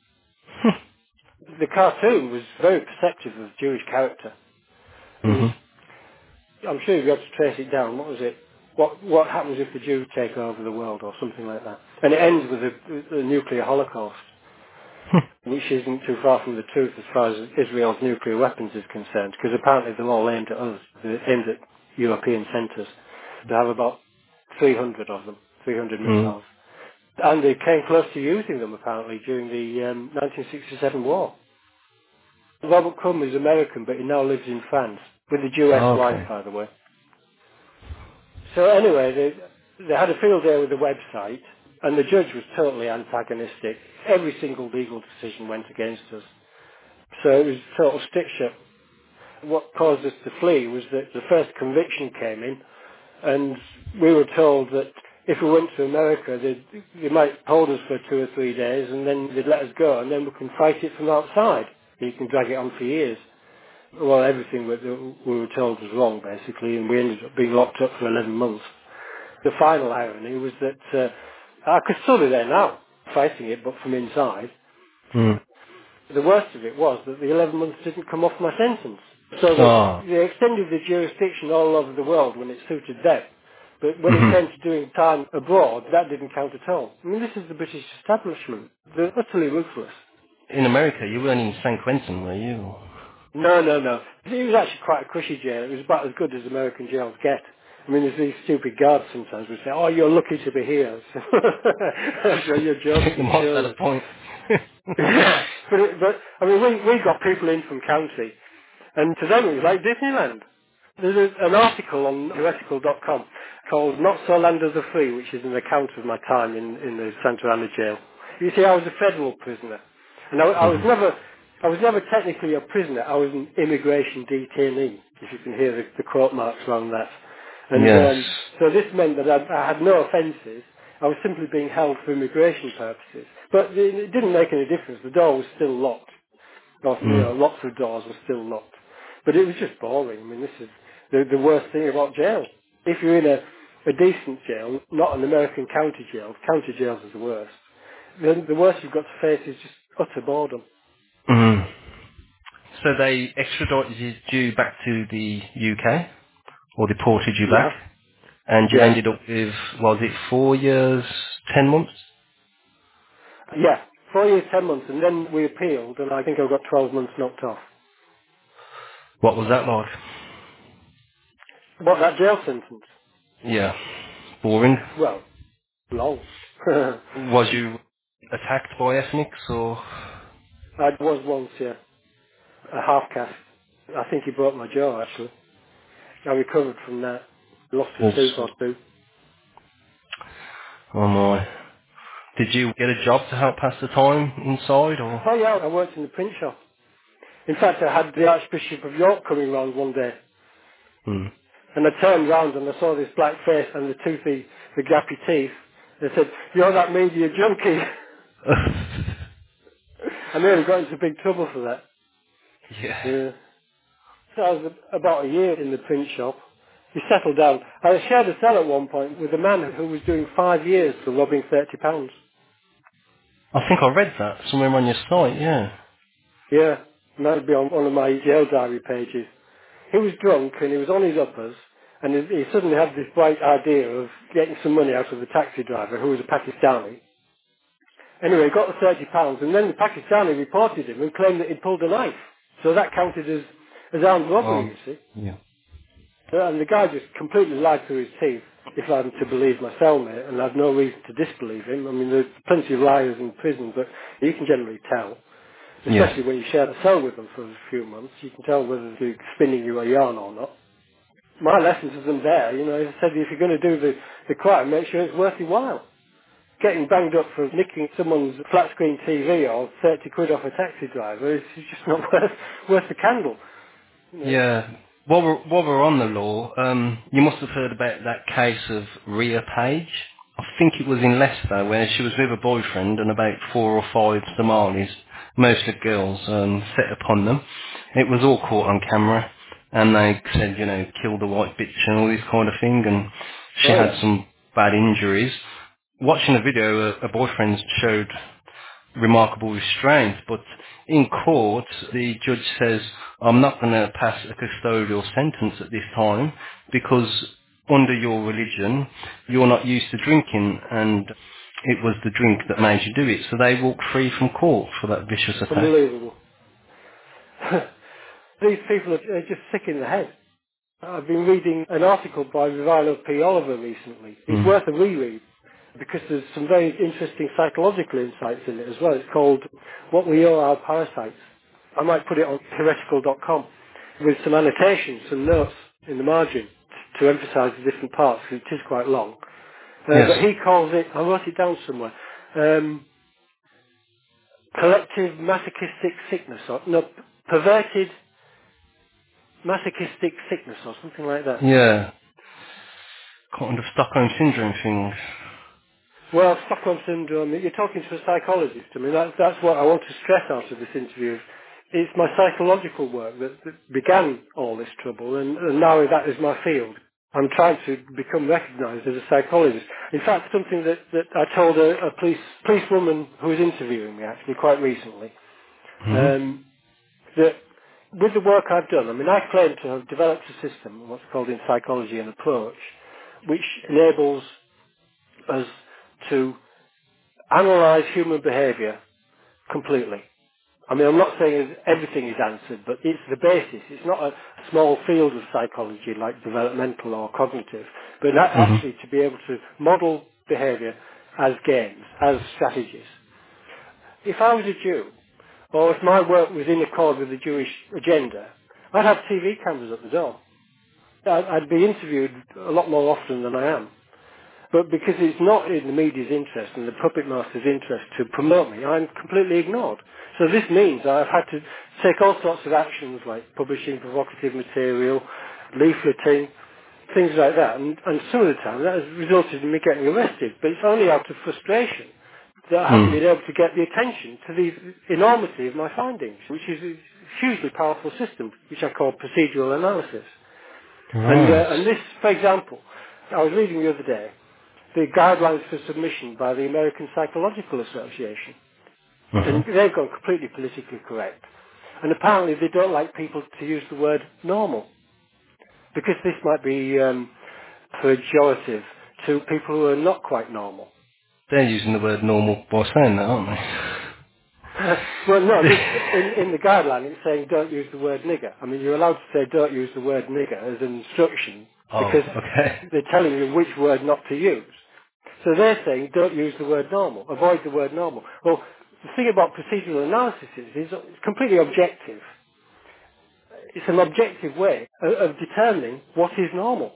The cartoon was very perceptive of Jewish character. It was, hmm I'm sure you've got to trace it down. What was it? What happens if the Jews take over the world or something like that? And it ends with a nuclear holocaust, which isn't too far from the truth as far as Israel's nuclear weapons is concerned, because apparently they're all aimed at us. They're aimed at European centres. They have about 300 of them, 300 mm. missiles. And they came close to using them apparently during the 1967 war. Robert Crumb is American, but he now lives in France, with a Jewess wife, Okay. by the way. So anyway, they had a field day with the website, and the judge was totally antagonistic. Every single legal decision went against us. So it was total stick shift. What caused us to flee was that the first conviction came in, and we were told that if we went to America, they might hold us for 2 or 3 days, and then they'd let us go, and then we can fight it from outside. You can drag it on for years. Well, everything we were told was wrong, basically, and we ended up being locked up for 11 months. The final irony was that I could still be there now, fighting it, but from inside. Mm. The worst of it was that the 11 months didn't come off my sentence. So that Oh. they extended the jurisdiction all over the world when it suited them. But when it hmm came to doing time abroad, that didn't count at all. I mean, this is the British establishment. They're utterly ruthless. In America, you weren't in San Quentin, were you? No, no, no. It was actually quite a cushy jail. It was about as good as American jails get. I mean, there's these stupid guards sometimes who say, "Oh, you're lucky to be here." So you're I think you joking, might have had a surely. point. Yeah, but I mean, we got people in from county, and to them it was like Disneyland. There's an article on heretical.com called "Not So Land of the Free," which is an account of my time in the Santa Ana jail. You see, I was a federal prisoner, and hmm I was never technically a prisoner. I was an immigration detainee, if you can hear the quote marks around that. And Yes. so this meant that I had no offences. I was simply being held for immigration purposes. But it didn't make any difference. The door was still locked. Or, lots of doors were still locked. But it was just boring. I mean, this is the worst thing about jail. If you're in a decent jail, not an American county jails is the worst. The worst you've got to face is just utter boredom. Mm. So they extradited you back to the UK, or deported you Yeah, back, and you yeah, ended up with, was it 4 years, 10 months? yeah. 4 years, 10 months, and then we appealed, and I think I got 12 months knocked off. What was that like? What, that jail sentence? Yeah. Boring. Well, long. Was you attacked by ethnics, or? I was once, yeah, a half cast. I think he broke my jaw, actually. I recovered from that. Lost a tooth Also. or two. Oh my. Did you get a job to help pass the time inside, or? Oh yeah, I worked in the print shop. In fact, I had the Archbishop of York coming round one day, Hmm. and I turned round and I saw this black face and the gappy teeth. They said, "You're that media junkie." I nearly got into big trouble for that. Yeah. Yeah. So I was about a year in the print shop. We settled down. I shared a cell at one point with a man who was doing 5 years for robbing £30. I think I read that somewhere on your site, yeah. Yeah, and that would be on one of my jail diary pages. He was drunk and he was on his uppers, and he suddenly had this bright idea of getting some money out of the taxi driver, who was a Pakistani. Anyway, he got the £30, and then the Pakistani reported him and claimed that he'd pulled a knife. So that counted as armed robbery, Oh. you see. Yeah. And the guy just completely lied through his teeth, if I'm to believe my cellmate, and I've no reason to disbelieve him. I mean, there's plenty of liars in prison, but you can generally tell. Yeah. Especially when you share a cell with them for a few months, you can tell whether they're spinning you a yarn or not. My lessons to them there, I said if you're going to do the crime, make sure it's worth your while. Getting banged up for nicking someone's flat screen TV or 30 quid off a taxi driver is just not worth the candle. Yeah. While we're on the law, you must have heard about that case of Rhea Page. I think it was in Leicester where she was with a boyfriend and about 4 or 5 Somalis, mostly girls, set upon them. It was all caught on camera, and they said, kill the white bitch and all this kind of thing, and she Oh had yeah. some bad injuries. Watching the video, a boyfriend showed remarkable restraint, but in court, the judge says, I'm not going to pass a custodial sentence at this time because under your religion, you're not used to drinking, and it was the drink that made you do it. So they walked free from court for that vicious attack. Unbelievable. These people are just sick in the head. I've been reading an article by Vilo P. Oliver recently. It's Mm. worth a reread because there's some very interesting psychological insights in it as well. It's called What We Are Our Parasites. I might put it on heretical.com with some annotations, some notes in the margin to emphasise the different parts because it is quite long. Yes. But he calls it, I wrote it down somewhere, collective masochistic sickness, or no, perverted masochistic sickness or something like that. Yeah. Kind of Stockholm syndrome thing. Well, Stockholm Syndrome, you're talking to a psychologist. I mean, that's what I want to stress out of this interview. It's my psychological work that began all this trouble, and now that is my field. I'm trying to become recognised as a psychologist. In fact, something that I told a policewoman who was interviewing me actually quite recently, Hmm. that with the work I've done, I mean, I claim to have developed a system, what's called in psychology an approach, which enables us to analyse human behaviour completely. I mean, I'm not saying everything is answered, but it's the basis. It's not a small field of psychology like developmental or cognitive, but Hmm. actually to be able to model behaviour as games, as strategies. If I was a Jew, or if my work was in accord with the Jewish agenda, I'd have TV cameras at the door. I'd be interviewed a lot more often than I am. But because it's not in the media's interest and the puppet master's interest to promote me, I'm completely ignored. So this means I've had to take all sorts of actions like publishing provocative material, leafleting, things like that. And some of the time that has resulted in me getting arrested. But it's only out of frustration. that I haven't been able to get the attention to the enormity of my findings, which is a hugely powerful system, which I call procedural analysis. Right. And this, for example, I was reading the other day, the guidelines for submission by the American Psychological Association. And Mm-hmm. they've gone completely politically correct. And apparently they don't like people to use the word normal, because this might be pejorative to people who are not quite normal. They're using the word normal by saying that, aren't Well, no, they? in the guideline it's saying don't use the word nigger. I mean, you're allowed to say don't use the word nigger as an instruction Oh, because okay. they're telling you which word not to use. So they're saying don't use the word normal, avoid the word normal. Well, the thing about procedural analysis is it's completely objective. It's an objective way of determining what is normal.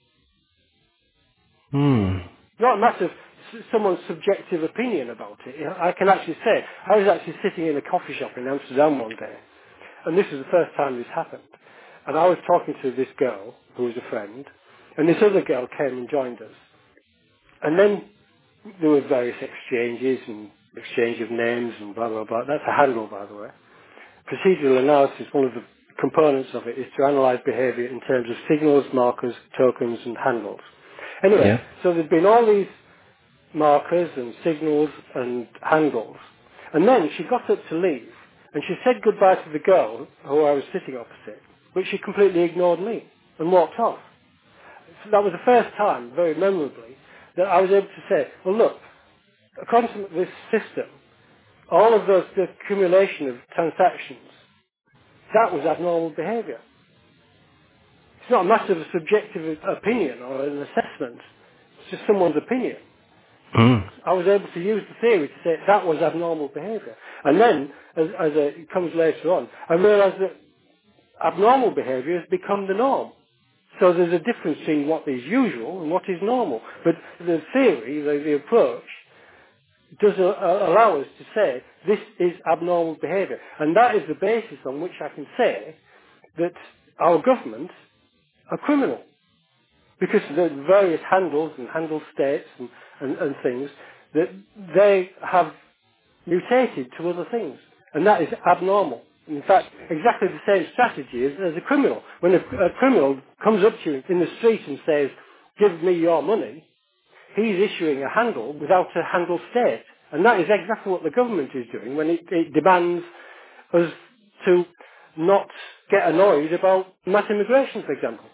Hmm. Not a matter of someone's subjective opinion about it. You know, I can actually say, I was actually sitting in a coffee shop in Amsterdam one day, and this was the first time this happened. And I was talking to this girl, who was a friend, and this other girl came and joined us. And then there were various exchanges and exchange of names and blah, blah, blah. That's a handle, by the way. Procedural analysis, one of the components of it is to analyze behavior in terms of signals, markers, tokens, and handles. Anyway, Yeah. so there's been all these markers and signals and handles. And then she got up to leave, and she said goodbye to the girl who I was sitting opposite, but she completely ignored me and walked off. So that was the first time, very memorably, that I was able to say, well look, according to this system, all of those, the accumulation of transactions, that was abnormal behaviour. It's not a matter of a subjective opinion or an assessment. It's just someone's opinion. Hmm. I was able to use the theory to say that was abnormal behaviour. And then, it comes later on, I realised that abnormal behaviour has become the norm. So there's a difference between what is usual and what is normal. But the theory, the approach, does allow us to say this is abnormal behaviour. And that is the basis on which I can say that our governments are criminal. Because the various handles and handle states and things, that they have mutated to other things. And that is abnormal. In fact, exactly the same strategy as a criminal. When a criminal comes up to you in the street and says, give me your money, he's issuing a handle without a handle state. And that is exactly what the government is doing when it demands us to not get annoyed about mass immigration, for example.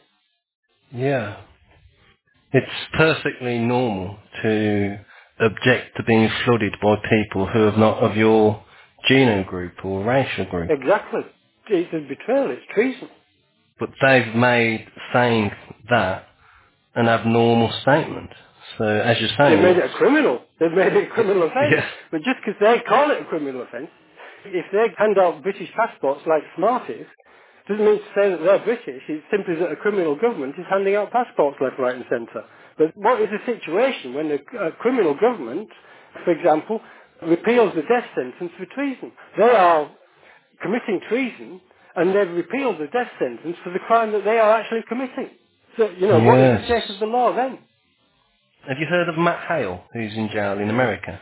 Yeah. It's perfectly normal to object to being flooded by people who are not of your genome group or racial group. Exactly. It's a betrayal, it's treason. But they've made saying that an abnormal statement. So as you're They've saying, made it a criminal. They've made it a criminal offence. yeah, But just because they call it a criminal offence, if they hand out British passports like Smarties, doesn't mean to say that they're British. It's simply that a criminal government is handing out passports left, right and centre. But what is the situation when a criminal government, for example, repeals the death sentence for treason? They are committing treason and they've repealed the death sentence for the crime that they are actually committing. So, what is the yes. state of the law then? Have you heard of Matt Hale, who's in jail in America?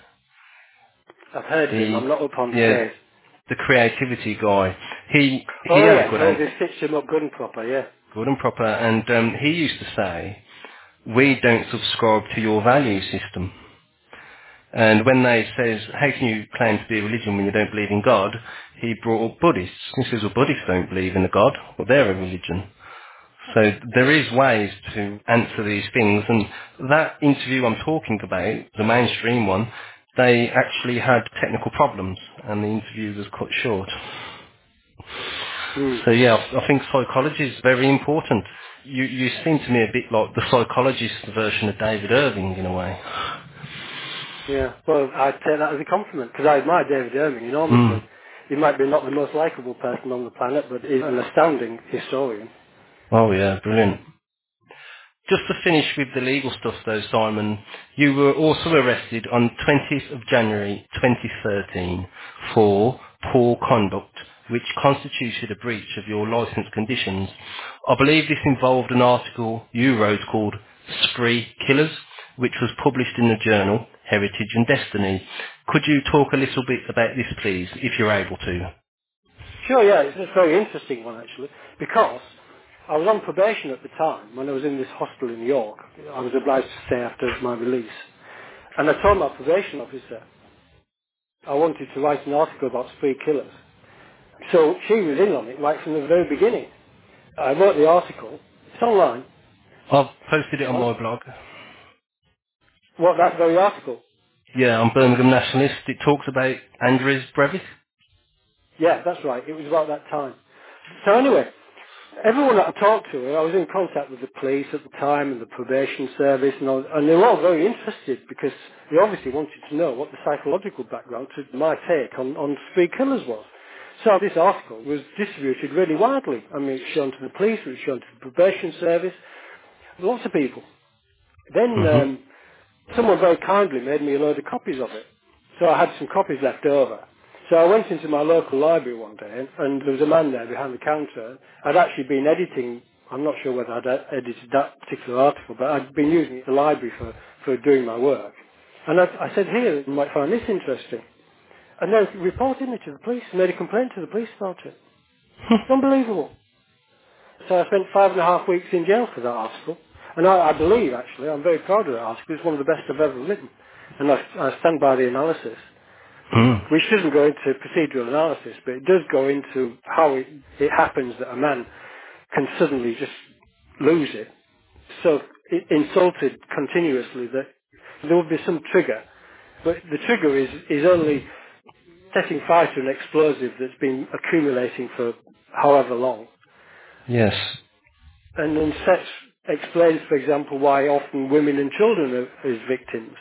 I've heard of him. The I'm not up on the yeah, case. the creativity guy. He Oh had a yes, good oh answer, they stitched him up good and proper, yeah. good and proper, and he used to say, "We don't subscribe to your value system." And when they says, "How can you claim to be a religion when you don't believe in God?" He brought up Buddhists. He says, "Well, Buddhists don't believe in a God, but they're a religion." So there is ways to answer these things, and that interview I'm talking about, the mainstream one, they actually had technical problems, and the interview was cut short. Hmm. So yeah, I think psychology is very important. You seem to me a bit like the psychologist version of David Irving in a way. Yeah, well, I'd take that as a compliment, because I admire David Irving enormously. Mm. He might be not the most likeable person on the planet, but he's an astounding historian. Oh yeah, brilliant. Just to finish with the legal stuff though, Simon, you were also arrested on 20th of January 2013 for poor conduct, which constituted a breach of your licence conditions. I believe this involved an article you wrote called Spree Killers, which was published in the journal heritage and destiny. Could you talk a little bit about this, please, if you're able to? Sure, yeah, it's a very interesting one actually, because I was on probation at the time when I was in this hospital in York. I was obliged to stay after my release. And I told my probation officer I wanted to write an article about spree killers. So she was in on it right from the very beginning. I wrote the article. It's online. I've posted it on On my blog. what, that very article? Yeah, on Birmingham Nationalist. It talks about Andres Breivik. Yeah, that's right. It was about that time. So anyway, everyone that I talked to, I was in contact with the police at the time and the probation service and all, and they were all very interested because they obviously wanted to know what the psychological background to my take on spree killers was. So this article was distributed really widely. I mean, it was shown to the police, it was shown to the probation service, lots of people. Then Mm-hmm. someone very kindly made me a load of copies of it. So I had some copies left over. So I went into my local library one day, and there was a man there behind the counter. I'd actually been editing, I'm not sure whether I'd edited that particular article, but I'd been using it at the library for doing my work. And I said, here, you might find this interesting. And they reported it to the police, made a complaint to the police about it. It's unbelievable. So I spent 5.5 weeks in jail for that article. And I believe, actually, I'm very proud of that article. It's one of the best I've ever written. And I stand by the analysis, Mm. which doesn't go into procedural analysis, but it does go into how it happens that a man can suddenly just lose it. So insulted continuously that there will be some trigger. But the trigger is only setting fire to an explosive that's been accumulating for however long. Yes. And then Seth explains, for example, why often women and children are as victims.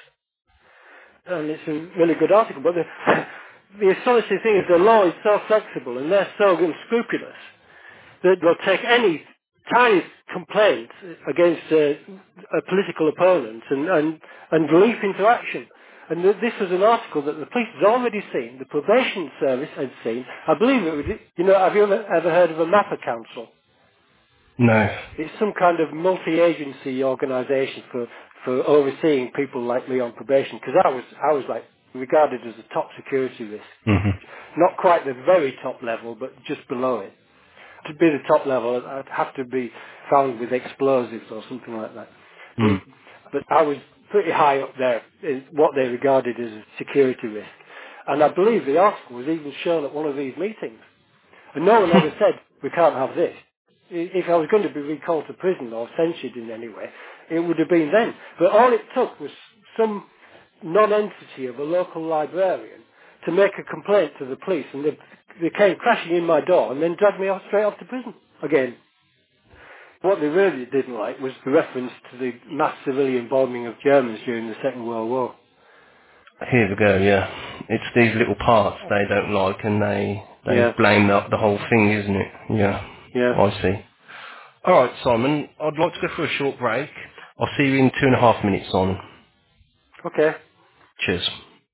And it's a really good article. But the astonishing thing is the law is so flexible and they're so unscrupulous that they'll take any tiny complaint against a political opponent and leap into action. And this was an article that the police had already seen, the probation service had seen. I believe it was, have you ever heard of a MAPA council? No. It's some kind of multi-agency organisation for overseeing people like me on probation, because I was like regarded as a top security risk. Mm-hmm. Not quite the very top level, but just below it. To be the top level, I'd have to be found with explosives or something like that. Mm. But I was pretty high up there in what they regarded as a security risk. And I believe the article was even shown at one of these meetings. And no one ever said, we can't have this. If I was going to be recalled to prison or censured in any way, it would have been then. But all it took was some non-entity of a local librarian to make a complaint to the police, and they came crashing in my door and then dragged me straight off to prison again. What they really didn't like was the reference to the mass civilian bombing of Germans during the Second World War. Here we go, yeah. It's these little parts they don't like and they Yeah, blame the whole thing, isn't it? Yeah, yeah. I see. Alright, Simon, I'd like to go for a short break. I'll see you in 2.5 minutes on. Okay. Cheers.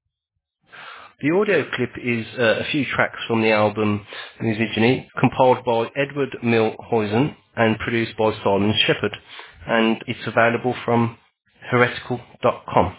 The audio clip is a few tracks from the album Misogyny, compiled by Edward Milhuisen and produced by Simon Shepherd, and it's available from heretical.com.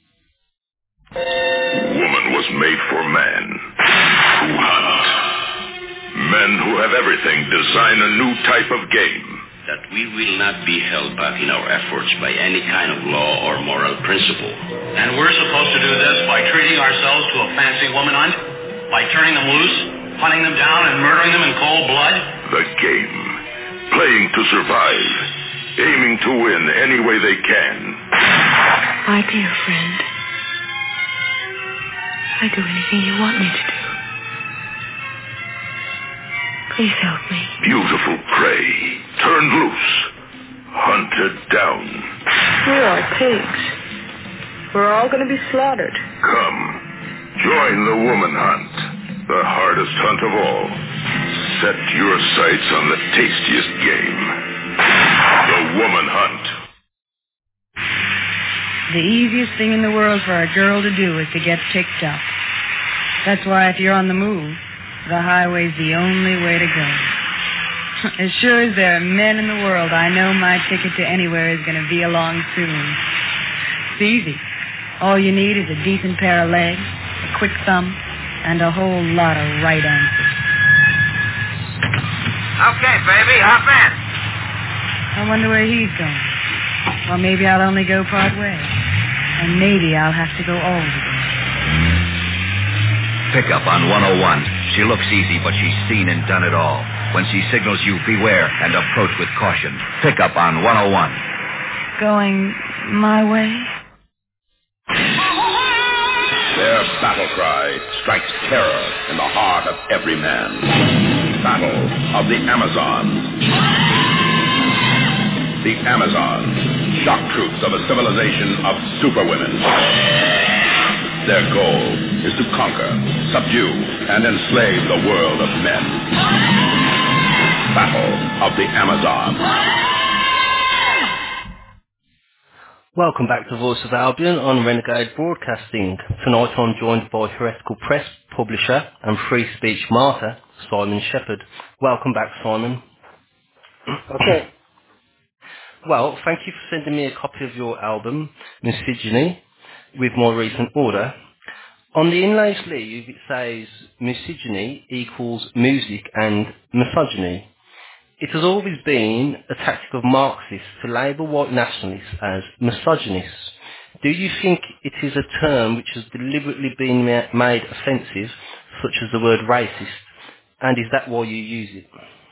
Woman was made for man who hunt. Men who have everything design a new type of game. That we will not be held back in our efforts by any kind of law or moral principle. And we're supposed to do this by treating ourselves to a fancy woman hunt? By turning them loose, hunting them down, and murdering them in cold blood? The game. Playing to survive. Aiming to win any way they can. My dear friend, I do anything you want me to do. Please help me. Beautiful prey. Turned loose. Hunted down. We are pigs. We're all going to be slaughtered. Come. Join the woman hunt. The hardest hunt of all. Set your sights on the tastiest game. The woman hunt. The easiest thing in the world for a girl to do is to get picked up. That's why if you're on the move, the highway's the only way to go. As sure as there are men in the world, I know my ticket to anywhere is going to be along soon. It's easy. All you need is a decent pair of legs, a quick thumb, and a whole lot of right answers. Okay, baby, hop in. I wonder where he's going. Or maybe I'll only go part way. And maybe I'll have to go all the way. Pick up on 101. She looks easy, but she's seen and done it all. When she signals you, beware and approach with caution. Pick up on 101. Going my way? Their battle cry strikes terror in the heart of every man. Battle of the Amazons. The Amazons, shock troops of a civilization of superwomen. Their goal is to conquer, subdue, and enslave the world of men. Battle of the Amazons. Welcome back to Voice of Albion on Renegade Broadcasting. Tonight I'm joined by Heretical Press publisher and free speech martyr, Simon Shepherd. Welcome back, Simon. Okay. Well, thank you for sending me a copy of your album, Misogyny, with my recent order. On the inlay sleeve it says misogyny equals music and misogyny. It has always been a tactic of Marxists to label white nationalists as misogynists. Do you think it is a term which has deliberately been made offensive, such as the word racist, and is that why you use it?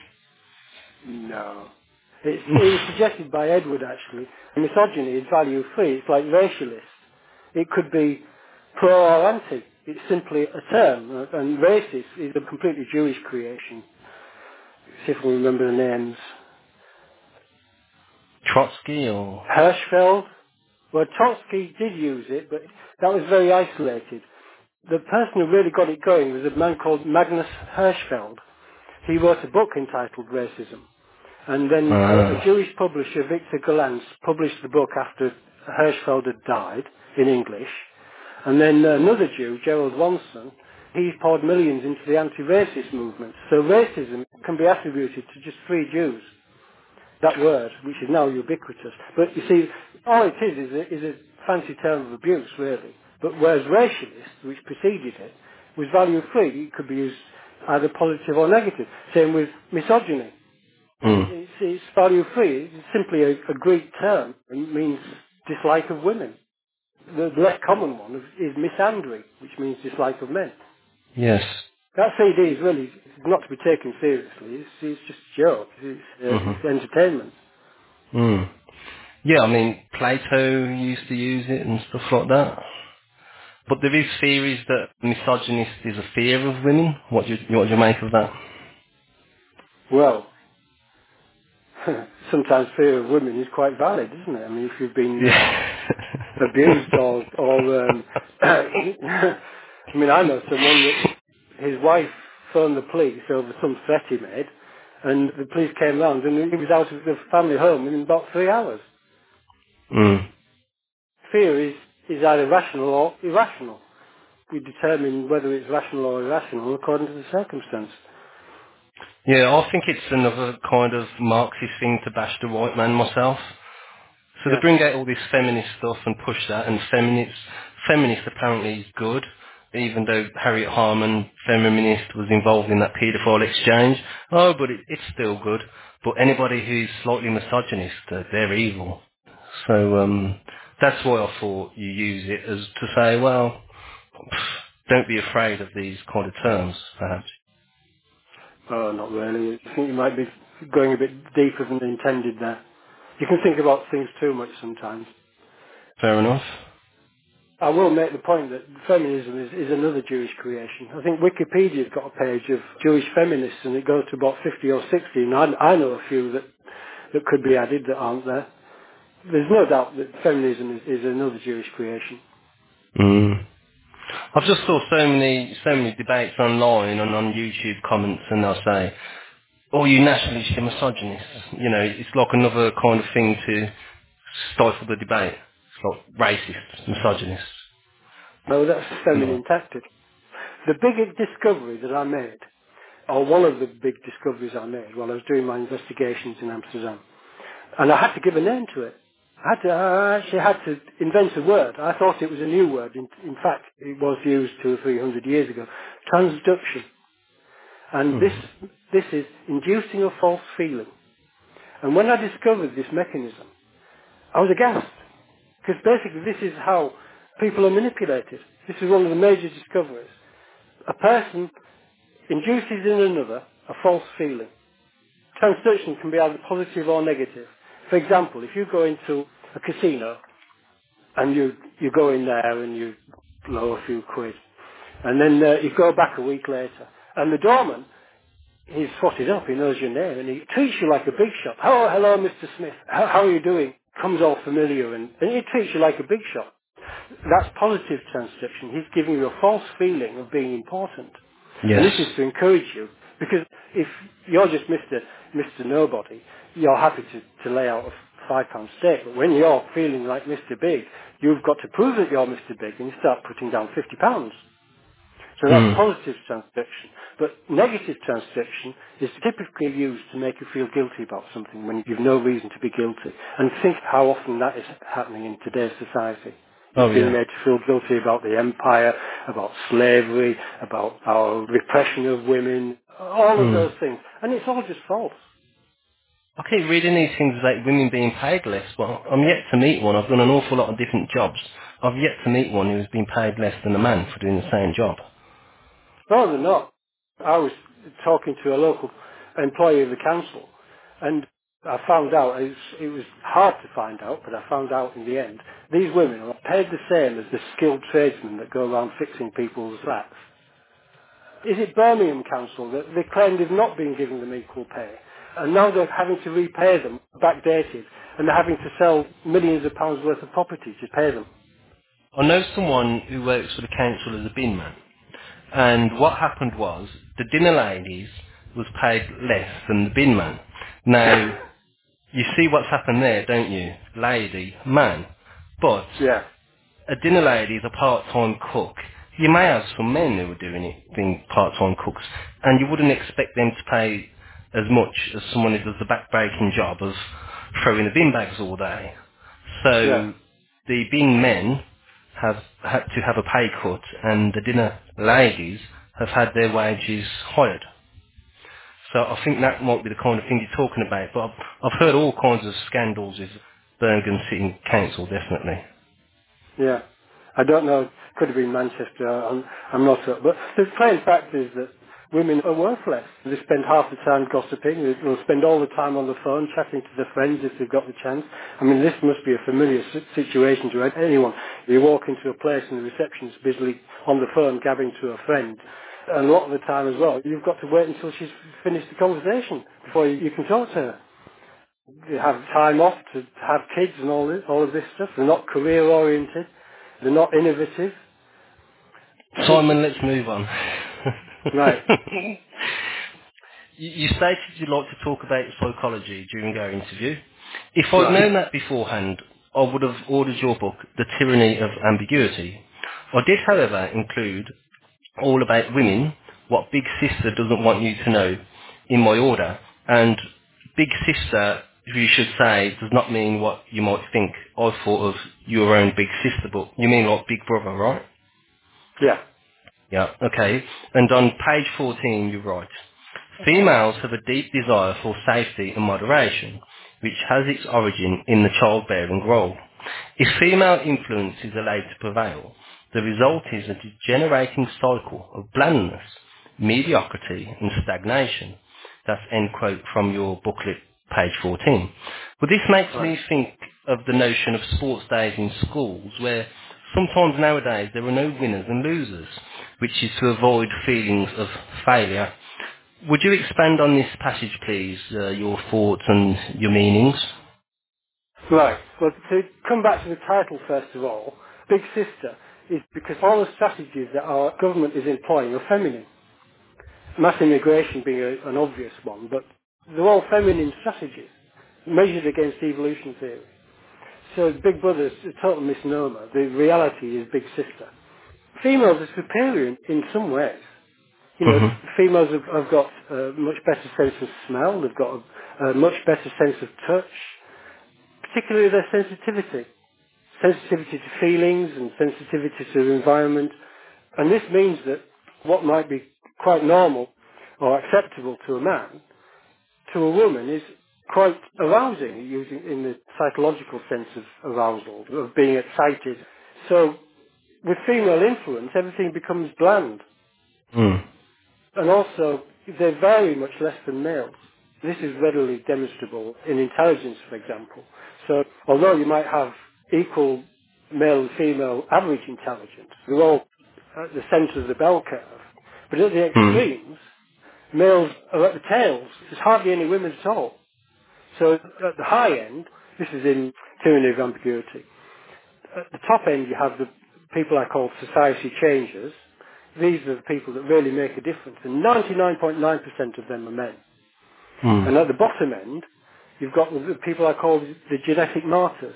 No. It was suggested by Edward, actually. Misogyny is value-free. It's like racialist. It could be pro or anti. It's simply a term. And racist is a completely Jewish creation. See if we remember the names. Trotsky or... Hirschfeld. Well, Trotsky did use it, but that was very isolated. The person who really got it going was a man called Magnus Hirschfeld. He wrote a book entitled Racism. And then a Jewish publisher, Victor Gollancz, published the book after Hirschfeld had died in English. And then another Jew, Gerald Wanson, he poured millions into the anti-racist movement. So racism can be attributed to just 3 Jews. That word, which is now ubiquitous. But you see, all it is a fancy term of abuse, really. But whereas racialist, which preceded it, was value-free. It could be used either positive or negative. Same with misogyny. It's value-free. It's simply a Greek term. It means dislike of women. The less common one is misandry, which means dislike of men. Yes. That CD is really not to be taken seriously. It's just a joke. It's entertainment. Yeah, I mean, Plato used to use it and stuff like that. But there is theories that misogynist is a fear of women. What do you make of that? Well, sometimes fear of women is quite valid, isn't it? I mean, if you've been abused or I mean, I know someone that his wife phoned the police over some threat he made, and the police came round and he was out of the family home in about 3 hours. Fear is either rational or irrational. We determine whether it's rational or irrational according to the circumstance. Yeah, I think it's another kind of Marxist thing to bash the white man myself. So they bring out all this feminist stuff and push that, and feminist apparently is good, even though Harriet Harman, feminist, was involved in that paedophile exchange. Oh, but it's still good. But anybody who's slightly misogynist, they're evil. So that's why I thought you use it as to say, well, don't be afraid of these kind of terms, perhaps. Oh, not really. I think you might be going a bit deeper than intended there. You can think about things too much sometimes. Fair enough. I will make the point that feminism is another Jewish creation. I think Wikipedia's got a page of Jewish feminists and it goes to about 50 or 60, and I know a few that could be added that aren't there. There's no doubt that feminism is another Jewish creation. I've just saw so many debates online and on YouTube comments, and they'll say, "Oh, you nationalists, you're misogynists." You know, it's like another kind of thing to stifle the debate. It's like racist, misogynist. No, that's a feminine tactic. The big discovery that I made, or one of the big discoveries I made while I was doing my investigations in Amsterdam, and I had to give a name to it. I actually had to invent a word. I thought it was a new word. In fact, it was used 200 or 300 years ago. Transduction. And this is inducing a false feeling. And when I discovered this mechanism, I was aghast. Because basically this is how people are manipulated. This is one of the major discoveries. A person induces in another a false feeling. Transduction can be either positive or negative. For example, if you go into a casino and you go in there and you blow a few quid, and then you go back a week later, and the doorman, he's spotted up, he knows your name, and he treats you like a big shot. Oh, hello, Mr. Smith. How are you doing? Comes all familiar, and he treats you like a big shot. That's positive transduction. He's giving you a false feeling of being important. And Yes. this is to encourage you, because if you're just Mr. Nobody, you're happy to lay out a £5 stake. But when you're feeling like Mr. Big, you've got to prove that you're Mr. Big, and you start putting down £50. So that's positive transduction. But negative transduction is typically used to make you feel guilty about something when you've no reason to be guilty. And think how often that is happening in today's society. Oh, You're being yeah. made to feel guilty about the empire, about slavery, about our repression of women, all of those things. And it's all just false. I keep reading these things about women being paid less, but I'm yet to meet one. I've done an awful lot of different jobs. I've yet to meet one who's been paid less than a man for doing the same job. No, they're not. I was talking to a local employee of the council, and I found out, it was hard to find out, but I found out in the end, these women are paid the same as the skilled tradesmen that go around fixing people's flats. Is it Birmingham Council that they claim they've not been giving them equal pay, and now they're having to repay them, backdated, and they're having to sell millions of pounds worth of property to pay them? I know someone who works for the council as a bin man, and what happened was the dinner ladies was paid less than the bin man. Now, you see what's happened there, don't you? Lady, man. But Yeah. a dinner lady is a part-time cook. You may have some men who are doing it, being part-time cooks, and you wouldn't expect them to pay as much as someone who does the back-breaking job of throwing the bin bags all day. Yeah. So the bin men have had to have a pay cut, and the dinner ladies have had their wages hired. So I think that might be the kind of thing you're talking about. But I've heard all kinds of scandals with Birmingham City Council, definitely. Yeah. I don't know. Could have been Manchester. I'm not sure. But the plain fact is that women are worthless. They spend half the time gossiping. They'll spend all the time on the phone chatting to their friends if they've got the chance. I mean, this must be a familiar situation to anyone. You walk into a place and the receptionist's busily on the phone gabbing to a friend. And a lot of the time as well, you've got to wait until she's finished the conversation before you can talk to her. They have time off to have kids and all of this stuff. They're not career oriented. They're not innovative. Simon, let's move on. Right. You stated you'd like to talk about psychology during our interview. If I'd Right. known that beforehand, I would have ordered your book, The Tyranny of Ambiguity. I did, however, include all about women, what Big Sister doesn't want you to know, in my order. And Big Sister, you should say, does not mean what you might think. I thought of your own Big Sister book. You mean like Big Brother, right? Yeah. Yeah, okay. And on page 14 you write, females have a deep desire for safety and moderation, which has its origin in the childbearing role. If female influence is allowed to prevail, the result is a degenerating cycle of blandness, mediocrity and stagnation. That's end quote from your booklet, page 14. But this makes Right. me think of the notion of sports days in schools, where sometimes nowadays there are no winners and losers, which is to avoid feelings of failure. Would you expand on this passage, please, your thoughts and your meanings? Right. Well, to come back to the title first of all, Big Sister is because all the strategies that our government is employing are feminine. Mass immigration being an obvious one, but they're all feminine strategies measured against evolution theory. So Big Brother is a total misnomer. The reality is Big Sister. Females are superior in some ways. You know, Mhm. females have got a much better sense of smell. They've got a much better sense of touch, particularly their sensitivity. Sensitivity to feelings and sensitivity to the environment. And this means that what might be quite normal or acceptable to a man, to a woman is quite arousing, using in the psychological sense of arousal, of being excited. So with female influence, everything becomes bland. Mm. And also, they vary much less than males. This is readily demonstrable in intelligence, for example. So although you might have equal male and female average intelligence, they're all at the centre of the bell curve. But at the Mm. extremes, males are at the tails. There's hardly any women at all. So at the high end, this is in tyranny of ambiguity. At the top end, you have the people I call society changers. These are the people that really make a difference, and 99.9% of them are men. Mm. And at the bottom end, you've got the people I call the genetic martyrs.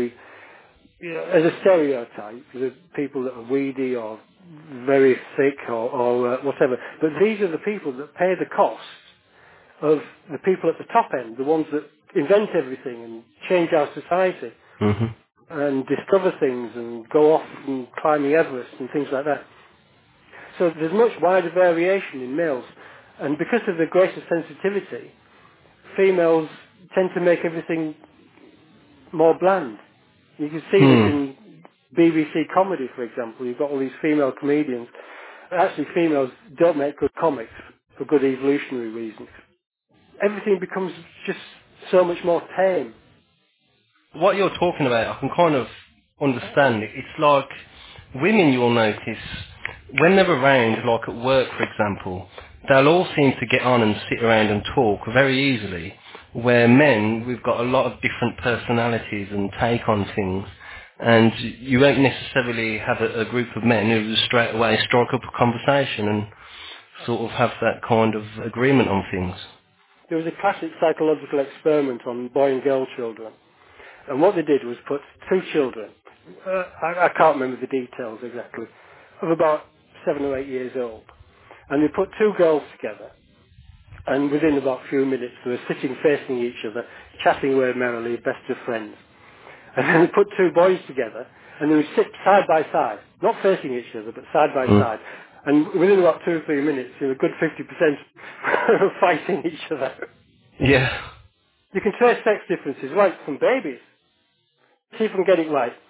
As a stereotype, the people that are weedy or very sick or whatever. But these are the people that pay the cost of the people at the top end, the ones that invent everything and change our society Mm-hmm. and discover things and go off and climbing Everest and things like that. So there's much wider variation in males. And because of the greater sensitivity, females tend to make everything more bland. You can see this Mm. in BBC comedy, for example. You've got all these female comedians. Actually, females don't make good comics for good evolutionary reasons. Everything becomes just so much more tame. What you're talking about, I can kind of understand. It's like women, you'll notice, when they're around, like at work, for example, they'll all seem to get on and sit around and talk very easily, where men, we've got a lot of different personalities and take on things, and you won't necessarily have a group of men who straight away strike up a conversation and sort of have that kind of agreement on things. There was a classic psychological experiment on boy and girl children. And what they did was put two children, I can't remember the details exactly, of about 7 or 8 years old. And they put two girls together. And within about a few minutes, they were sitting facing each other, chatting away merrily, best of friends. And then they put two boys together, and they would sit side by side, not facing each other, but side by Mm. side. And within about 2 or 3 minutes, a good 50% were fighting each other. Yeah. You can trace sex differences right from babies. See if I can get it right.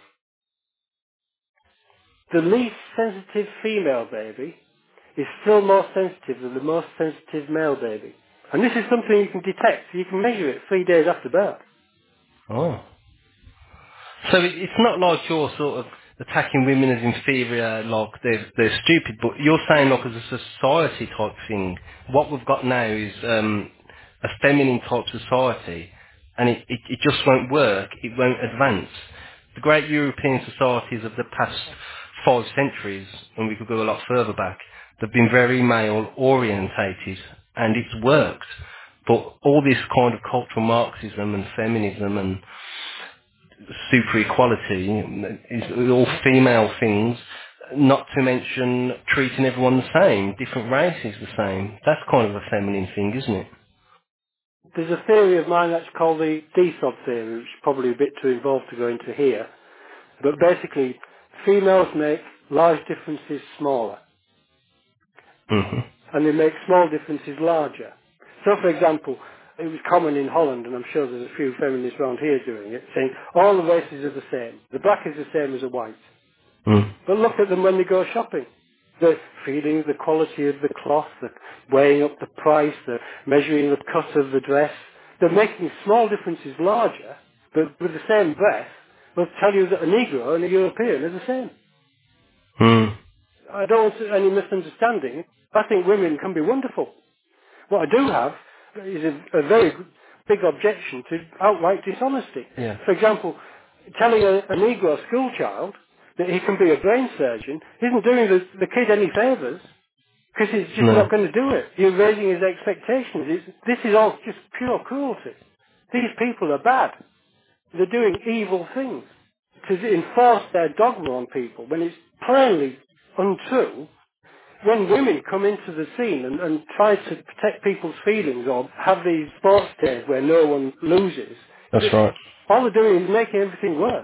The least sensitive female baby is still more sensitive than the most sensitive male baby. And this is something you can detect. You can measure it 3 days after birth. Oh. So it's not like you're sort of attacking women as inferior, like they're stupid, but you're saying like as a society type thing, what we've got now is a feminine type society, and it just won't work, it won't advance. The great European societies of the past 5 centuries, and we could go a lot further back, they've been very male orientated, and it's worked. But all this kind of cultural Marxism and feminism and super equality is all female things, not to mention treating everyone the same, different races the same. That's kind of a feminine thing, isn't it? There's a theory of mine that's called the DSOD theory, which is probably a bit too involved to go into here. But basically, females make large differences smaller, Hmm. and they make small differences larger. So, for example, it was common in Holland, and I'm sure there's a few feminists around here doing it, saying all the races are the same. The black is the same as a white. Mm. But look at them when they go shopping. The feeling, the quality of the cloth, the weighing up the price, the measuring the cut of the dress. They're making small differences larger, but with the same breath, they'll tell you that a Negro and a European are the same. Mm. I don't want any misunderstanding. I think women can be wonderful. What I do have is a very big objection to outright dishonesty. Yeah. For example, telling a Negro school child that he can be a brain surgeon isn't doing the kid any favours, because he's just No. not going to do it. You're raising his expectations. This is all just pure cruelty. These people are bad. They're doing evil things. To enforce their dogma on people when it's plainly untrue, when women come into the scene and try to protect people's feelings or have these sports days where no one loses, That's right. All they're doing is making everything worse.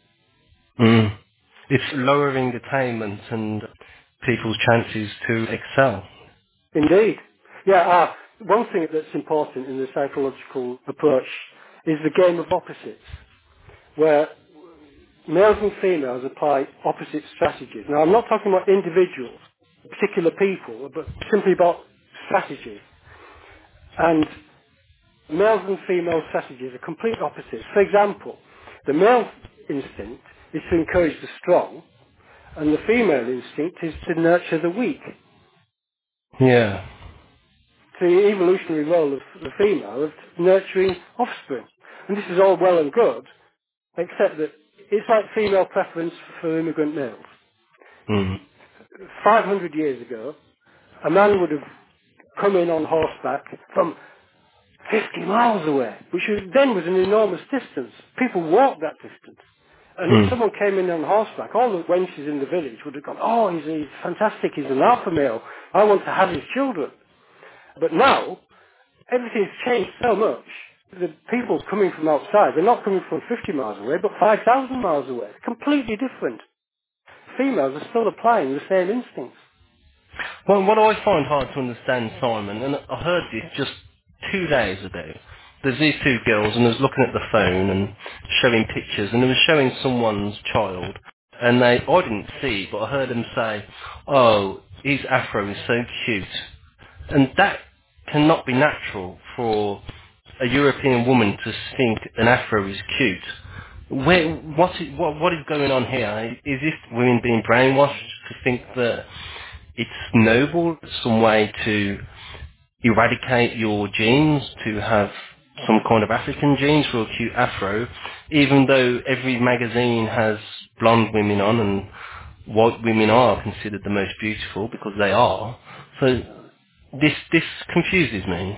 Mm. It's lowering attainment and people's chances to excel. Indeed. Yeah, one thing that's important in the psychological approach is the game of opposites, where males and females apply opposite strategies. Now, I'm not talking about individuals, particular people, but simply about strategies. And males and female strategies are complete opposites. For example, the male instinct is to encourage the strong, and the female instinct is to nurture the weak. Yeah. The evolutionary role of the female of nurturing offspring. And this is all well and good, except that it's like female preference for immigrant males. Mm. 500 years ago, a man would have come in on horseback from 50 miles away, which then was an enormous distance. People walked that distance. And if someone came in on horseback, all the wenches in the village would have gone, oh, he's fantastic, he's an alpha male, I want to have his children. But now, everything's changed so much. The people coming from outside, they're not coming from 50 miles away, but 5,000 miles away. It's completely different. Females are still applying the same instincts. Well, what I find hard to understand, Simon, and I heard this just 2 days ago. There's these two girls, and I was looking at the phone and showing pictures, and it was showing someone's child, and I didn't see, but I heard them say, "Oh, his afro is so cute," and that cannot be natural for a European woman to think an afro is cute. What is going on here? Is this women being brainwashed to think that it's noble, some way to eradicate your genes, to have some kind of African genes for a cute afro, even though every magazine has blonde women on and white women are considered the most beautiful because they are. So this confuses me.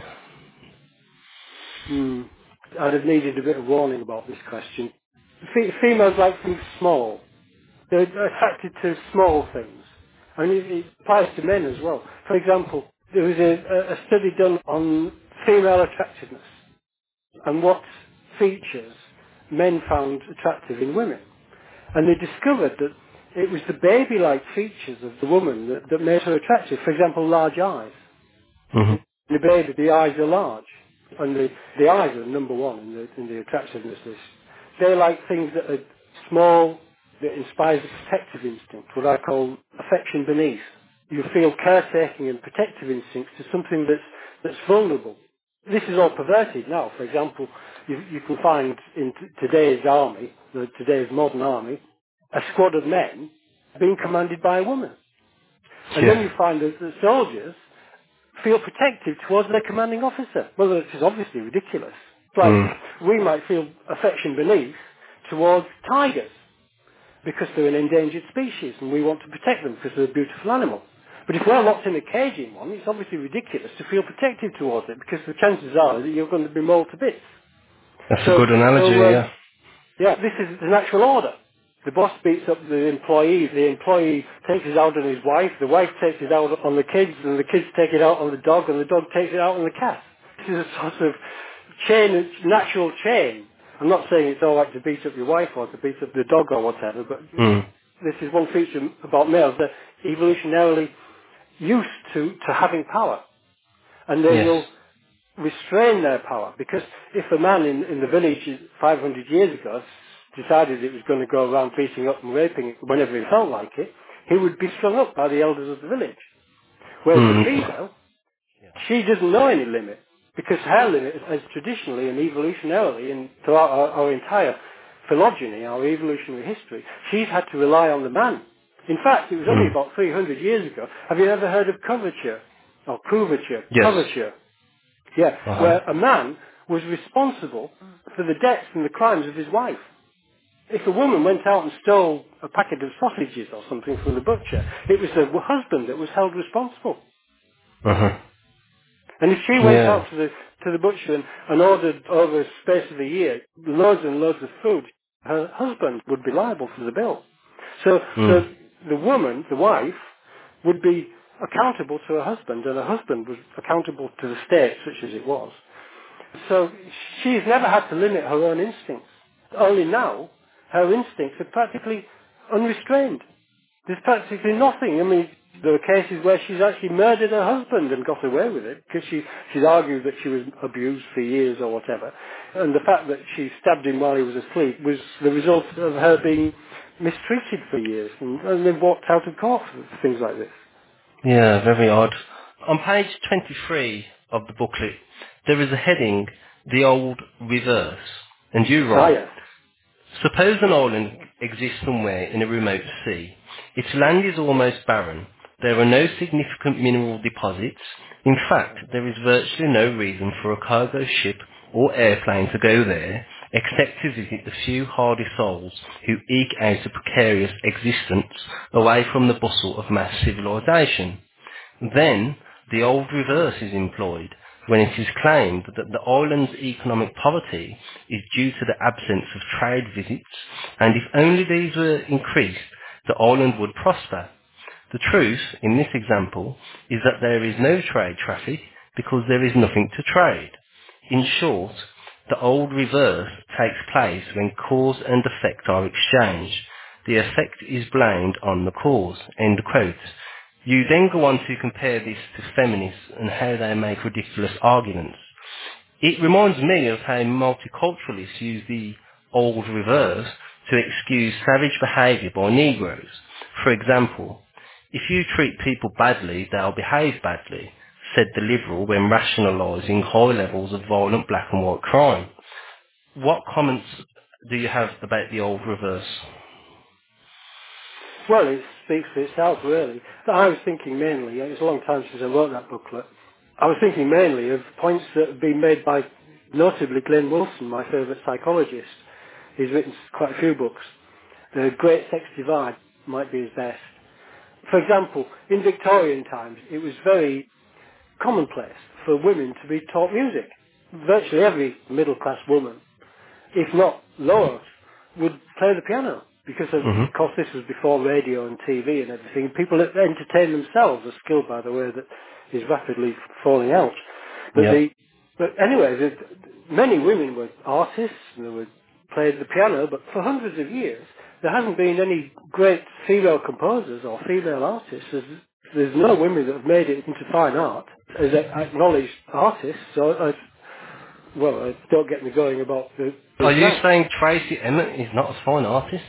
I'd have needed a bit of warning about this question. Females like things small. They're attracted to small things. And it applies to men as well. For example, there was a study done on female attractiveness and what features men found attractive in women. And they discovered that it was the baby-like features of the woman that made her attractive. For example, large eyes. Hmm. In the baby, the eyes are large. And the eyes are number one in the attractiveness list. They like things that are small, that inspires a protective instinct, what I call affection beneath. You feel caretaking and protective instincts to something that's vulnerable. This is all perverted now. For example, you can find in today's army, today's modern army, a squad of men being commanded by a woman. And then you find that the soldiers feel protective towards their commanding officer. Well, this is obviously ridiculous. It's like we might feel affection beneath towards tigers because they're an endangered species and we want to protect them because they're a beautiful animal. But if we're locked in a cage in one, it's obviously ridiculous to feel protective towards it because the chances are that you're going to be mauled to bits. That's a good analogy, yeah. Yeah, this is the natural order. The boss beats up the employee takes it out on his wife, the wife takes it out on the kids, and the kids take it out on the dog, and the dog takes it out on the cat. This is a sort of natural chain. I'm not saying it's all right to beat up your wife or to beat up the dog or whatever, but this is one feature about males. They're evolutionarily used to having power. And they will restrain their power, because if a man in the village 500 years ago decided it was going to go around beating up and raping whenever he felt like it, he would be strung up by the elders of the village. Whereas the female, she doesn't know any limit, because her limit is traditionally and evolutionarily, and throughout our entire phylogeny, our evolutionary history, she's had to rely on the man. In fact, it was only about 300 years ago. Have you ever heard of coverture? Or couverture? Yes. Coverture. Yeah, where a man was responsible for the debts and the crimes of his wife. If a woman went out and stole a packet of sausages or something from the butcher, it was the husband that was held responsible. And if she went out to the butcher and ordered over a space of a year loads and loads of food, her husband would be liable for the bill. So the woman, the wife, would be accountable to her husband, and her husband was accountable to the state, such as it was. So she's never had to limit her own instincts. Only now, her instincts are practically unrestrained. There's practically nothing. I mean, there are cases where she's actually murdered her husband and got away with it because she's argued that she was abused for years or whatever. And the fact that she stabbed him while he was asleep was the result of her being mistreated for years and then walked out of court for things like this. Yeah, very odd. On page 23 of the booklet, there is a heading, The Old Reverse, and you Ah, write, yes. suppose an island exists somewhere in a remote sea. Its land is almost barren. There are no significant mineral deposits. In fact, there is virtually no reason for a cargo ship or airplane to go there, except to visit the few hardy souls who eke out a precarious existence away from the bustle of mass civilization. Then, the old reverse is employed when it is claimed that the island's economic poverty is due to the absence of trade visits, and if only these were increased, the island would prosper. The truth, in this example, is that there is no trade traffic because there is nothing to trade. In short, the old reverse takes place when cause and effect are exchanged. The effect is blamed on the cause. End quote. You then go on to compare this to feminists and how they make ridiculous arguments. It reminds me of how multiculturalists use the old reverse to excuse savage behaviour by Negroes. For example, if you treat people badly, they'll behave badly, said the Liberal when rationalising high levels of violent black and white crime. What comments do you have about the old reverse? Well, it speaks for itself, really. But I was thinking mainly, it's a long time since I wrote that booklet, I was thinking mainly of points that have been made by, notably, Glenn Wilson, my favourite psychologist. He's written quite a few books. The Great Sex Divide might be his best. For example, in Victorian times, it was very commonplace for women to be taught music. Virtually every middle-class woman, if not lower, would play the piano. Because of course this was before radio and TV and everything. People that entertain themselves, a skill, by the way, that is rapidly falling out. But, Yep. but anyway, many women were artists and they would play the piano, but for hundreds of years there hasn't been any great female composers or female artists. There's no women that have made it into fine art as acknowledged artists. So, don't get me going about the... Are you now. saying Tracy Emmett is not a fine artist?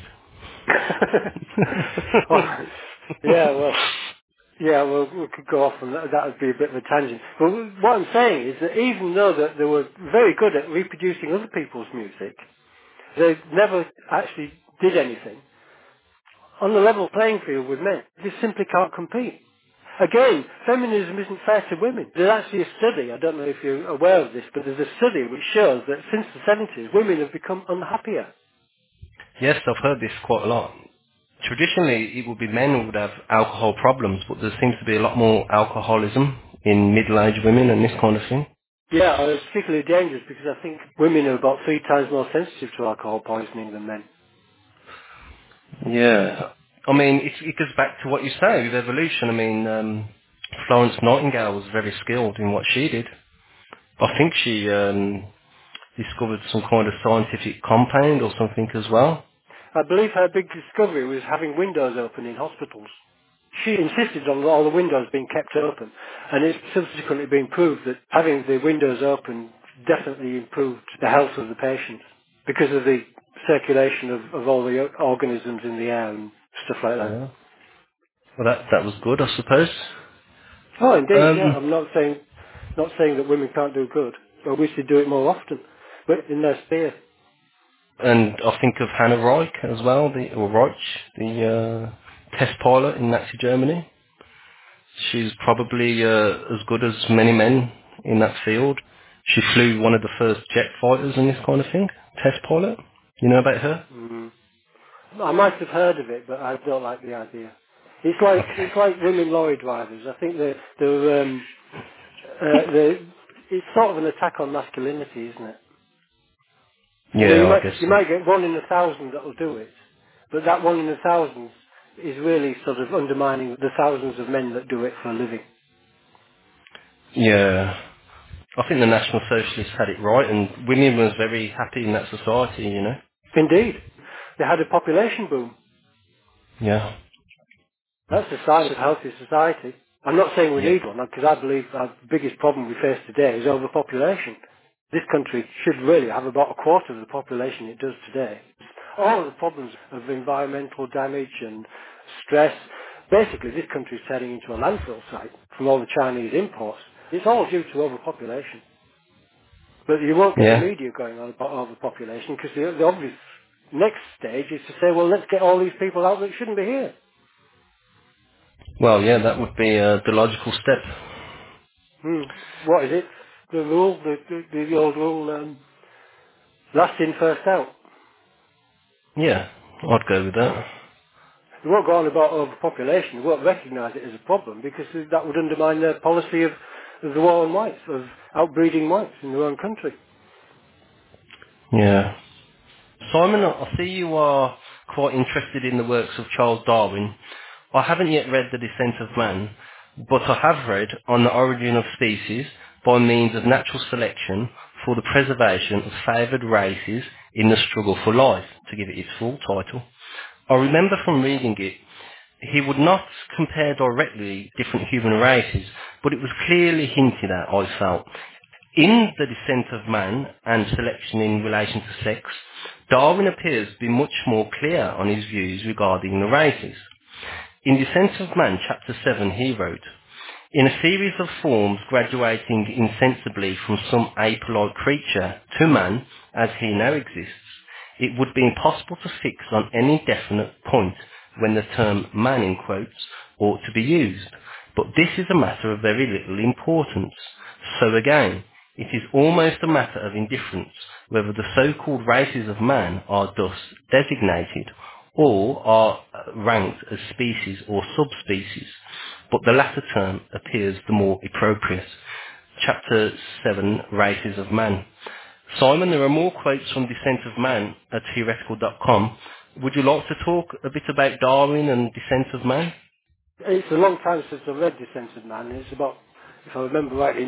Well, we could go off on that. That would be a bit of a tangent. But what I'm saying is that even though that they were very good at reproducing other people's music, they never actually did anything on the level playing field with men. They simply can't compete. Again, feminism isn't fair to women. There's actually a study, I don't know if you're aware of this, but there's a study which shows that since the 70s, women have become unhappier. Yes, I've heard this quite a lot. Traditionally, it would be men who would have alcohol problems, but there seems to be a lot more alcoholism in middle-aged women and this kind of thing. Yeah, it's particularly dangerous because I think women are about 3 times more sensitive to alcohol poisoning than men. Yeah. I mean, it goes back to what you say with evolution. I mean, Florence Nightingale was very skilled in what she did. I think she discovered some kind of scientific compound or something as well. I believe her big discovery was having windows open in hospitals. She insisted on all the windows being kept open, and it's subsequently been proved that having the windows open definitely improved the health of the patients because of the circulation of all the organisms in the air and stuff like that. Yeah. Well, that was good, I suppose. Oh, indeed, yeah. Um, I'm not saying that women can't do good. I wish they'd do it more often, but in their sphere. and I think of Hannah Reich as well, Reich, the test pilot in Nazi Germany. She's probably as good as many men in that field. She flew one of the first jet fighters and this kind of thing. Test pilot. You know about her? Mm. I might have heard of it, but I don't like the idea. It's like women lorry drivers. I think it's sort of an attack on masculinity, isn't it? So Yeah, I guess you so. might get 1 in 1,000 that will do it, but that 1 in 1,000 is really sort of undermining the thousands of men that do it for a living. Yeah. I think the National Socialists had it right, and women was very happy in that society, you know. Indeed. They had a population boom. Yeah. That's the sign of a healthy society. I'm not saying we Yeah. need one, because I believe our biggest problem we face today is overpopulation. This country should really have about a quarter of the population it does today. All of the problems of environmental damage and stress, basically this country is turning into a landfill site from all the Chinese imports. It's all due to overpopulation. But you won't get the Yeah. media going on about overpopulation because the obvious next stage is to say, well, let's get all these people out that shouldn't be here. Well, yeah, that would be the logical step. Hmm. What is it? The rule, the old rule, last in, first out. Yeah, I'd go with that. They won't go on about overpopulation. They won't recognise it as a problem because that would undermine their policy of the war on whites, of outbreeding whites in their own country. Yeah. Simon, I see you are quite interested in the works of Charles Darwin. I haven't yet read The Descent of Man, but I have read On the Origin of Species by Means of Natural Selection for the Preservation of Favoured Races in the Struggle for Life, to give it its full title. I remember from reading it, he would not compare directly different human races, but it was clearly hinted at, I felt. In The Descent of Man and Selection in Relation to Sex, Darwin appears to be much more clear on his views regarding the races. In Descent of Man, Chapter 7, he wrote, in a series of forms graduating insensibly from some ape-like creature to man as he now exists, it would be impossible to fix on any definite point when the term man in quotes ought to be used. But this is a matter of very little importance. So again, it is almost a matter of indifference whether the so-called races of man are thus designated or are ranked as species or subspecies, but the latter term appears the more appropriate. Chapter 7, Races of Man. Simon, there are more quotes from Descent of Man at theoretical.com. Would you like to talk a bit about Darwin and Descent of Man? It's a long time since I've read Descent of Man. It's about, if I remember rightly,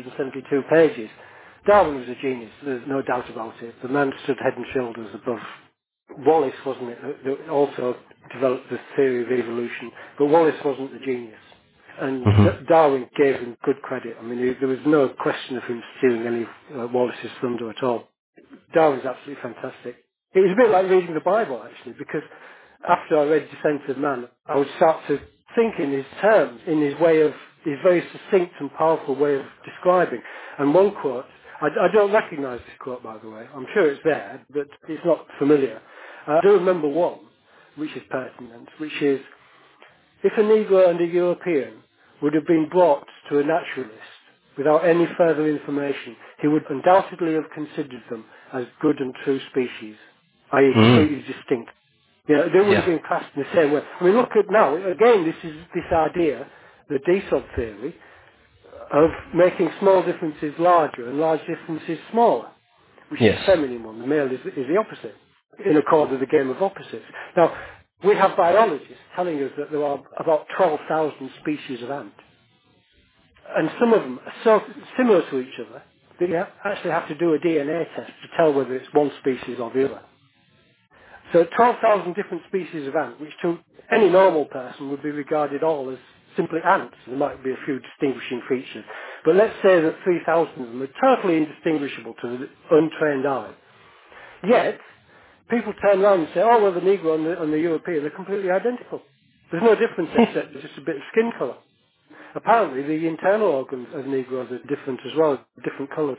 972 pages. Darwin was a genius, there's no doubt about it. The man stood head and shoulders above Wallace, wasn't it, that also developed the theory of evolution. But Wallace wasn't the genius. And Darwin gave him good credit. I mean, there was no question of him stealing any Wallace's thunder at all. Darwin's absolutely fantastic. It was a bit like reading the Bible, actually, because after I read Descent of Man, I would start to think in his terms, in his way of, his very succinct and powerful way of describing. And one quote, I don't recognise this quote, by the way. I'm sure it's there, but it's not familiar. I do remember one, which is pertinent, which is, if a Negro and a European would have been brought to a naturalist without any further information, he would undoubtedly have considered them as good and true species, i.e. completely distinct. You know, they would have been classed in the same way. I mean, look at now, again, this is this idea, the DSOD theory, of making small differences larger and large differences smaller, which is the feminine one. The male is the opposite, in accord with the game of opposites. Now, we have biologists telling us that there are about 12,000 species of ant. And some of them are so similar to each other that you actually have to do a DNA test to tell whether it's one species or the other. So 12,000 different species of ant, which to any normal person would be regarded all as simply ants. There might be a few distinguishing features. But let's say that 3,000 of them are totally indistinguishable to the untrained eye. Yet, people turn around and say, oh, well, the Negro and the European are completely identical. There's no difference except just a bit of skin colour. Apparently, the internal organs of Negroes are different as well, different coloured.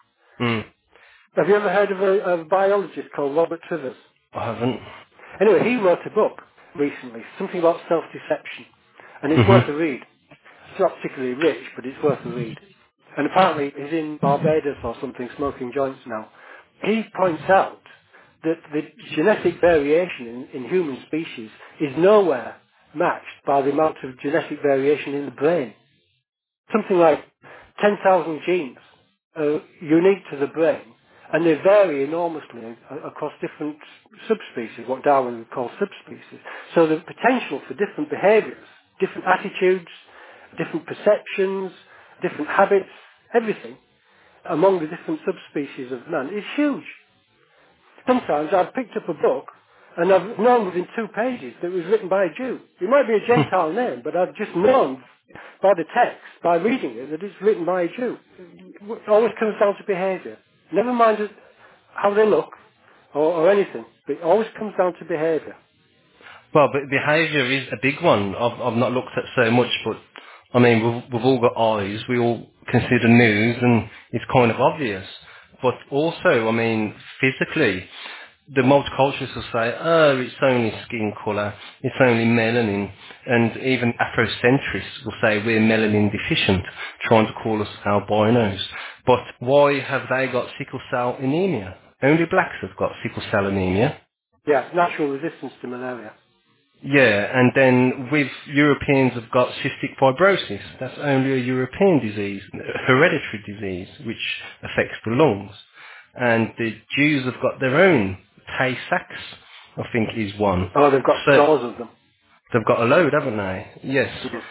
Have you ever heard of a biologist called Robert Trivers? I haven't. Anyway, he wrote a book recently, something about self-deception, and it's worth a read. It's not particularly rich, but it's worth a read. And apparently he's in Barbados or something, smoking joints now. He points out that the genetic variation in human species is nowhere matched by the amount of genetic variation in the brain. Something like 10,000 genes are unique to the brain, and they vary enormously across different subspecies, what Darwin would call subspecies. So the potential for different behaviours, different attitudes, different perceptions, different habits, everything among the different subspecies of man is huge. Sometimes I've picked up a book and I've known within 2 pages that it was written by a Jew. It might be a Gentile name, but I've just known by the text, by reading it, that it's written by a Jew. It always comes down to behaviour. Never mind how they look or anything, but it always comes down to behaviour. Well, but behaviour is a big one. I've not looked at so much, but I mean, we've all got eyes. We all consider news, and it's kind of obvious. But also, I mean, physically, the multiculturalists will say, oh, it's only skin colour, it's only melanin, and even Afrocentrists will say we're melanin deficient, trying to call us albinos. But why have they got sickle cell anemia? Only blacks have got sickle cell anemia. Yeah, natural resistance to malaria. Yeah, and then with Europeans have got cystic fibrosis. That's only a European disease, a hereditary disease, which affects the lungs. And the Jews have got their own. Tay-Sachs, I think, is one. Oh, they've got So scores of them. they've got a load, haven't they? Yes. Mhm.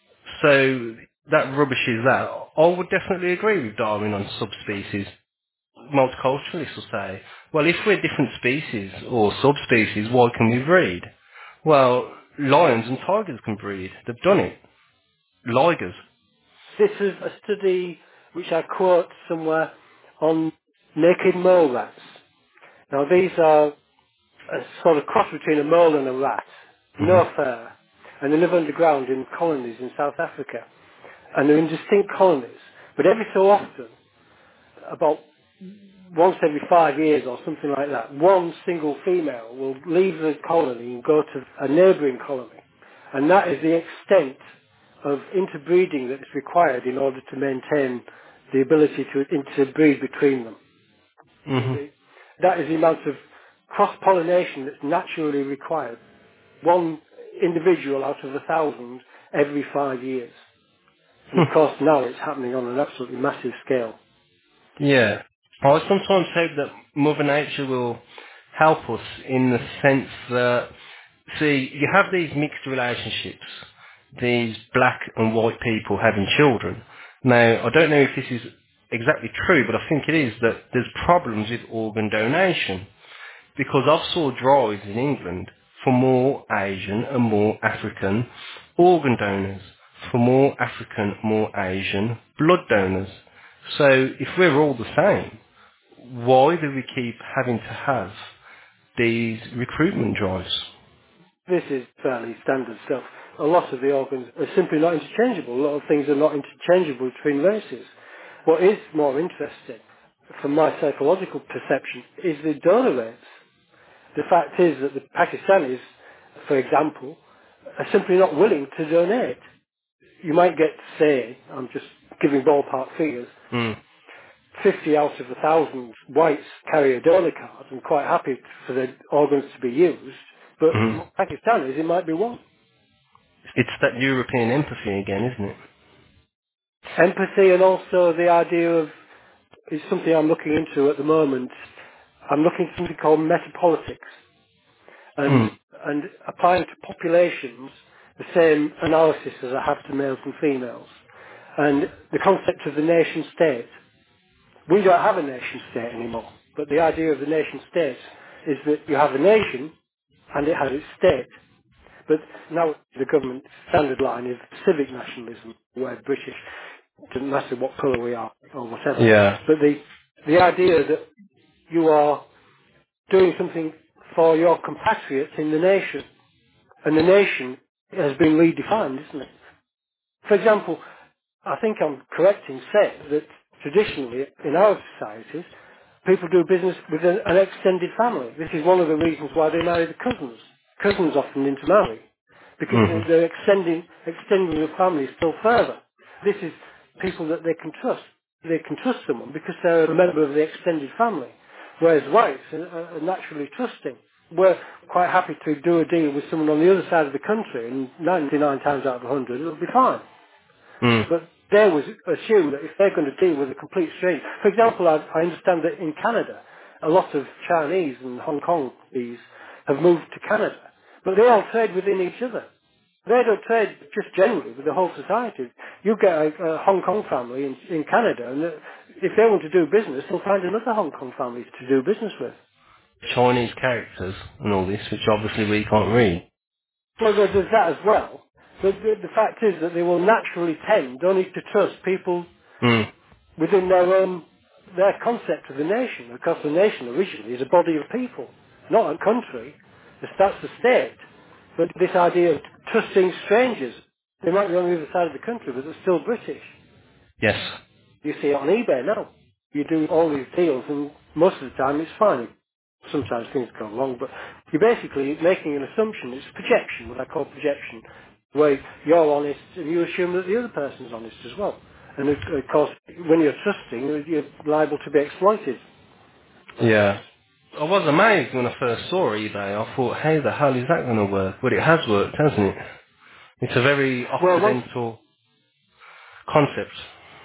So that rubbishes that. I would definitely agree with Darwin on subspecies. Multiculturalists will say, well, if we're different species or subspecies, why can we breed? Well, lions and tigers can breed. They've done it. Ligers. This is a study which I quote somewhere on naked mole rats. Now these are a sort of cross between a mole and a rat, no fur, and they live underground in colonies in South Africa. And they're in distinct colonies, but every so often, about once every 5 years or something like that, one single female will leave the colony and go to a neighbouring colony. And that is the extent of interbreeding that is required in order to maintain the ability to interbreed between them. That is the amount of cross-pollination that's naturally required. One individual out of 1,000 every 5 years. And of course now it's happening on an absolutely massive scale. Yeah. I sometimes hope that Mother Nature will help us in the sense that, see, you have these mixed relationships, these black and white people having children. Now, I don't know if this is exactly true, but I think it is, that there's problems with organ donation. Because I've saw drives in England for more Asian and more African organ donors, for more African, more Asian blood donors. So if we're all the same, why do we keep having to have these recruitment drives? This is fairly standard stuff. A lot of the organs are simply not interchangeable. A lot of things are not interchangeable between races. What is more interesting, from my psychological perception, is the donor rates. The fact is that the Pakistanis, for example, are simply not willing to donate. You might get, say, I'm just giving ballpark figures, 50 out of 1,000 whites carry a donor card and quite happy for their organs to be used, but Pakistanis, it might be one. It's that European empathy again, isn't it? Empathy, and also the idea of, is something I'm looking into at the moment. I'm looking at something called metapolitics, and applying to populations the same analysis as I have to males and females. And the concept of the nation state. We don't have a nation state anymore, but the idea of the nation state is that you have a nation and it has its state. But now the government standard line is civic nationalism, where British, doesn't matter what colour we are or whatever. Yeah. But the idea that you are doing something for your compatriots in the nation, and the nation has been redefined, isn't it? For example, I think I'm correct in saying that traditionally in our societies, people do business with an extended family. This is one of the reasons why they marry the cousins. Cousins often intermarry because they're extending the family still further. This is people that they can trust. They can trust someone because they're a member of the extended family, whereas whites are naturally trusting. We're quite happy to do a deal with someone on the other side of the country, and 99 times out of 100 it'll be fine. But they was assume that if they're going to deal with a complete stranger, for example, I understand that in Canada, a lot of Chinese and Hong Kong bees have moved to Canada, but they all trade within each other. They don't trade just generally with the whole society. You get a Hong Kong family in Canada, and if they want to do business, they'll find another Hong Kong family to do business with. Chinese characters and all this, which obviously we can't read. Well, there's that as well. But the fact is that they will naturally tend only to trust people Mm. within their concept of the nation. Because the nation originally is a body of people, not a country. That's the state. But this idea of trusting strangers, they might be on the other side of the country, but they're still British. Yes. You see it on eBay now. You do all these deals, and most of the time it's fine. Sometimes things go wrong, but you're basically making an assumption. It's projection, what I call projection, where you're honest and you assume that the other person's honest as well. And of course, when you're trusting, you're liable to be exploited. Yeah. I was amazed when I first saw eBay. I thought, how the hell is that going to work? But it has worked, hasn't it? It's a very Well, occidental concept.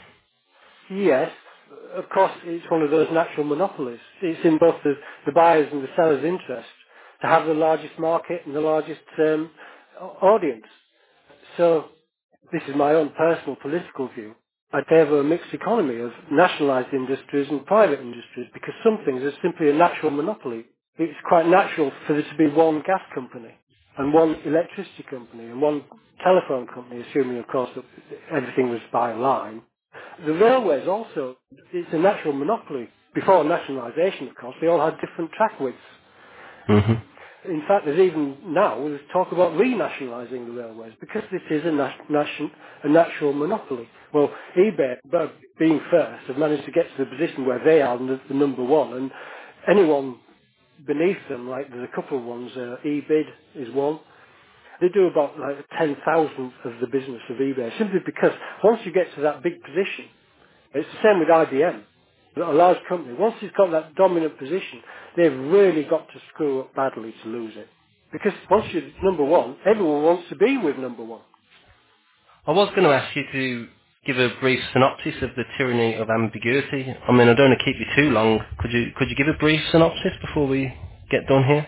yes, of course, it's one of those natural monopolies. It's in both the buyer's and the seller's interest to have the largest market and the largest audience. So this is my own personal political view. I favour a mixed economy of nationalised industries and private industries because some things are simply a natural monopoly. It's quite natural for there to be one gas company and one electricity company and one telephone company, assuming of course that everything was by line. The railways also, it's a natural monopoly. Before nationalisation, of course, they all had different track widths. Hmm. In fact, there's even now there's talk about renationalising the railways because this is a natural monopoly. Well, eBay, being first, have managed to get to the position where they are the number one, and anyone beneath them, like there's a couple of ones, eBid is one. They do about like 10,000th of the business of eBay, simply because once you get to that big position, it's the same with IBM. A large company, once it's got that dominant position, they've really got to screw up badly to lose it. Because once you're number one, everyone wants to be with number one. I was going to ask you to give a brief synopsis of the tyranny of ambiguity. I mean, I don't want to keep you too long. Could you give a brief synopsis before we get done here?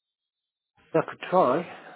I could try.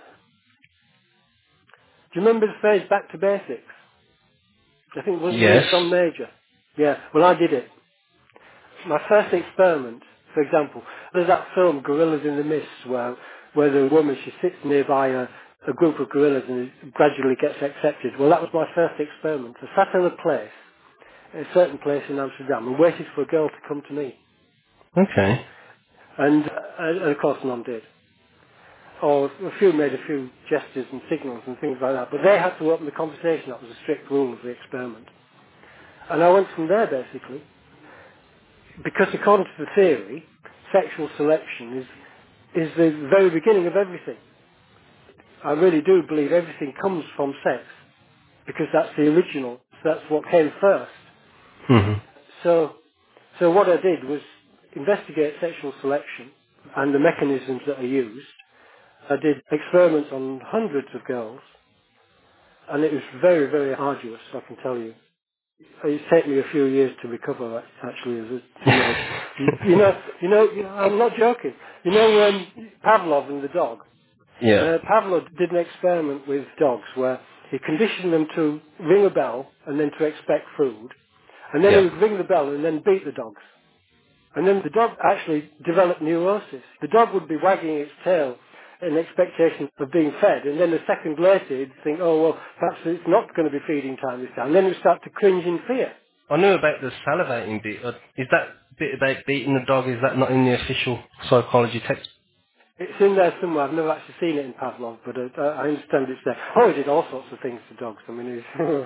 Do you remember the phrase back to basics? I think it was Yes. John Major. Yeah, well I did it. My first experiment, for example, there's that film Gorillas in the Mist where the woman, she sits nearby a group of gorillas and it gradually gets accepted. Well, that was my first experiment. I sat in a certain place in Amsterdam, and waited for a girl to come to me. Okay. And of course none did. Or a few made a few gestures and signals and things like that, but they had to open the conversation. That was a strict rule of the experiment. And I went from there, basically. Because according to the theory, sexual selection is the very beginning of everything. I really do believe everything comes from sex, because that's the original, that's what came first. Hmm. So what I did was investigate sexual selection and the mechanisms that are used. I did experiments on hundreds of girls, and it was very, very arduous, I can tell you. It's taken me a few years to recover, actually, as a teenager. I'm not joking. Pavlov and the dog. Yeah. Pavlov did an experiment with dogs where he conditioned them to ring a bell and then to expect food, and then he Yeah. would ring the bell and then beat the dogs. And then the dog actually developed neurosis. The dog would be wagging its tail in expectation of being fed, and then a second later he'd think, oh, well, perhaps it's not going to be feeding time this time. And then he'd start to cringe in fear. I knew about the salivating bit. Is that bit about beating the dog, is that not in the official psychology text? It's in there somewhere. I've never actually seen it in Pavlov, but I understand it's there. Oh, he did all sorts of things to dogs. I mean,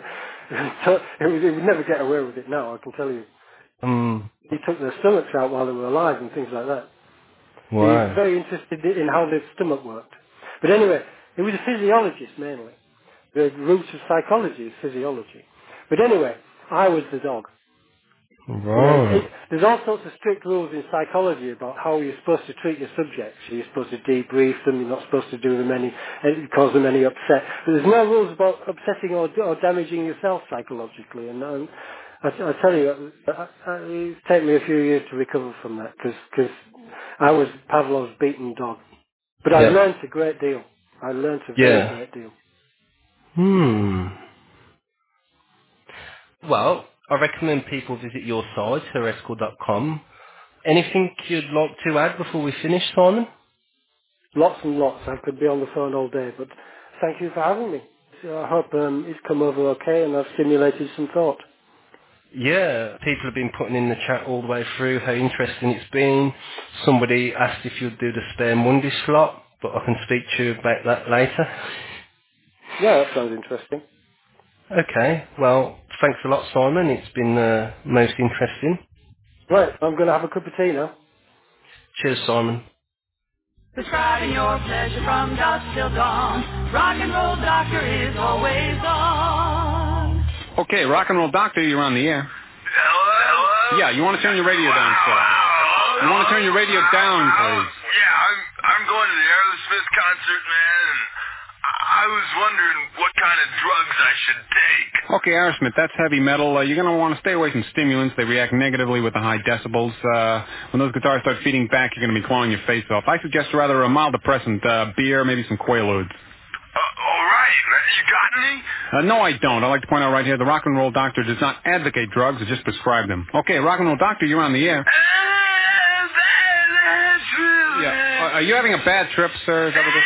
he would never get away with it now, I can tell you. He took their stomachs out while they were alive and things like that. He's Wow. very interested in how their stomach worked. But anyway, he was a physiologist mainly. The root of psychology is physiology. But anyway, I was the dog. Right. There's all sorts of strict rules in psychology about how you're supposed to treat your subjects. You're supposed to debrief them. You're not supposed to do them cause them any upset. But there's no rules about upsetting or damaging yourself psychologically. And I tell you, it's taken me a few years to recover from that because I was Pavlov's beaten dog. But I've Yeah. learnt a great deal. I learnt a very Yeah. great deal. Well, I recommend people visit your site, heretical.com. Anything you'd like to add before we finish, Simon? Lots and lots. I could be on the phone all day, but thank you for having me. So I hope it's come over okay and I've stimulated some thought. Yeah, people have been putting in the chat all the way through how interesting it's been. Somebody asked if you'd do the spare Monday slot, but I can speak to you about that later. Yeah, that sounds interesting. Okay, well, thanks a lot, Simon. It's been most interesting. Right, I'm going to have a cup of tea now. Cheers, Simon. Prescribing your pleasure from dusk till dawn. Rock and roll doctor is always on. Okay, Rock and Roll Doctor, you're on the air. Hello? Yeah, you want to turn your radio down, sir? You want to turn your radio down, please? Yeah, I'm going to the Aerosmith concert, man, and I was wondering what kind of drugs I should take. Okay, Aerosmith, that's heavy metal. You're going to want to stay away from stimulants. They react negatively with the high decibels. When those guitars start feeding back, you're going to be clawing your face off. I suggest rather a mild depressant, beer, maybe some Quaaludes. All right. You got any? No, I don't. I'd like to point out right here, the Rock and Roll Doctor does not advocate drugs, it just prescribe them. Okay, Rock and Roll Doctor, you're on the air. Yeah. Are you having a bad trip, sir? Is that what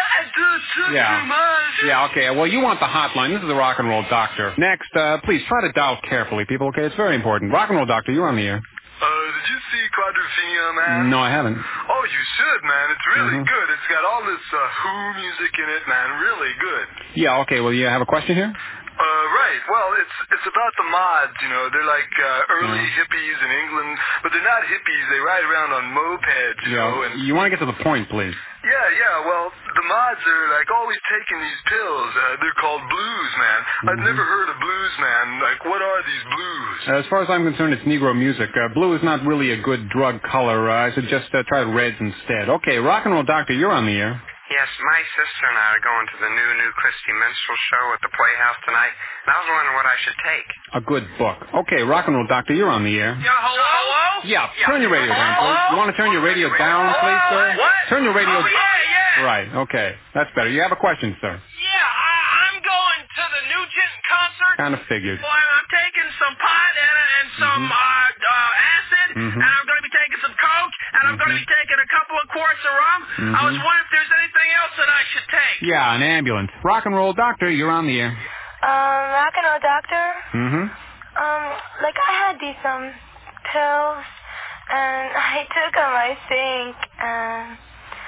Yeah, okay. Well, you want the hotline. This is the Rock and Roll Doctor. Next, please try to dial carefully, people, okay? It's very important. Rock and Roll Doctor, you're on the air. Did you see Quadrophenia, man? No, I haven't. Oh, you should, man. It's really good. It's got all this Who music in it, man. Really good. Yeah, okay. Well, you have a question here? Right. Well, it's about the mods, you know. They're like early hippies in England, but they're not hippies. They ride around on mopeds, you know. And you want to get to the point, please. Yeah. Well, the mods are like always taking these pills. They're called blues, man. I've never heard of blues, man. Like, what are these blues? As far as I'm concerned, it's Negro music. Blue is not really a good drug color. I suggest try reds instead. Okay, Rock and Roll Doctor, you're on the air. Yes, my sister and I are going to the new Christie Minstrel show at the Playhouse tonight, and I was wondering what I should take. A good book. Okay, Rock and Roll Doctor, you're on the air. Yeah, hello? Yeah, turn your radio down, please. You want to turn your radio down, please, sir? What? Turn your radio... Oh, yeah. Right, okay. That's better. You have a question, sir? Yeah, I'm going to the Nugent concert. Kind of figured. Boy, I'm taking some pot and some acid, and I'm going to be taking some coke, and I'm going to be taking a couple of quarts of rum. I was wondering if there's anything else that I should take. Yeah, an ambulance. Rock and Roll Doctor, you're on the air. Rock and Roll Doctor? Like I had these, pills, and I took them, I think, and,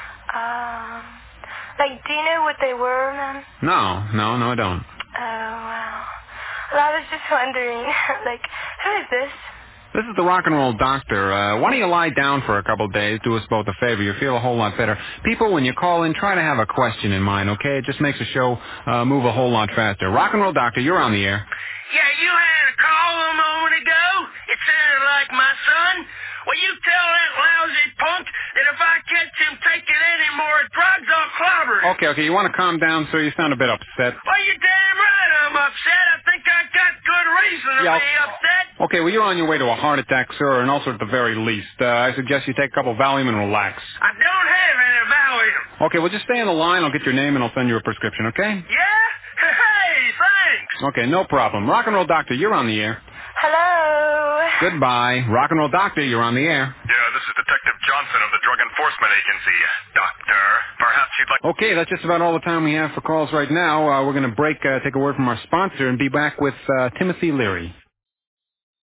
like, do you know what they were, man? No, I don't. Oh, wow. Well, I was just wondering, like, who is this? This is the Rock and Roll Doctor. Why don't you lie down for a couple of days, do us both a favor, you'll feel a whole lot better. People, when you call in, try to have a question in mind, okay? It just makes the show move a whole lot faster. Rock and Roll Doctor, you're on the air. Yeah, you had a call a moment ago. It sounded like my son. Well, you tell that lousy punk that if I catch him taking any more drugs, I'll clobber him. Okay, you want to calm down, sir? You sound a bit upset. Well, you're damn right I'm upset. I think I got good reason to be upset. Okay, well, you're on your way to a heart attack, sir, or an ulcer at the very least. I suggest you take a couple Valium and relax. I don't have any Valium. Okay, well, just stay on the line. I'll get your name and I'll send you a prescription, okay? Yeah? Hey, thanks. Okay, no problem. Rock and Roll Doctor, you're on the air. Hello? Goodbye. Rock and Roll Doctor, you're on the air. Yeah, this is Detective Johnson of the Drug Enforcement Agency. Doctor, perhaps you'd like... Okay, that's just about all the time we have for calls right now. We're going to break, take a word from our sponsor, and be back with Timothy Leary.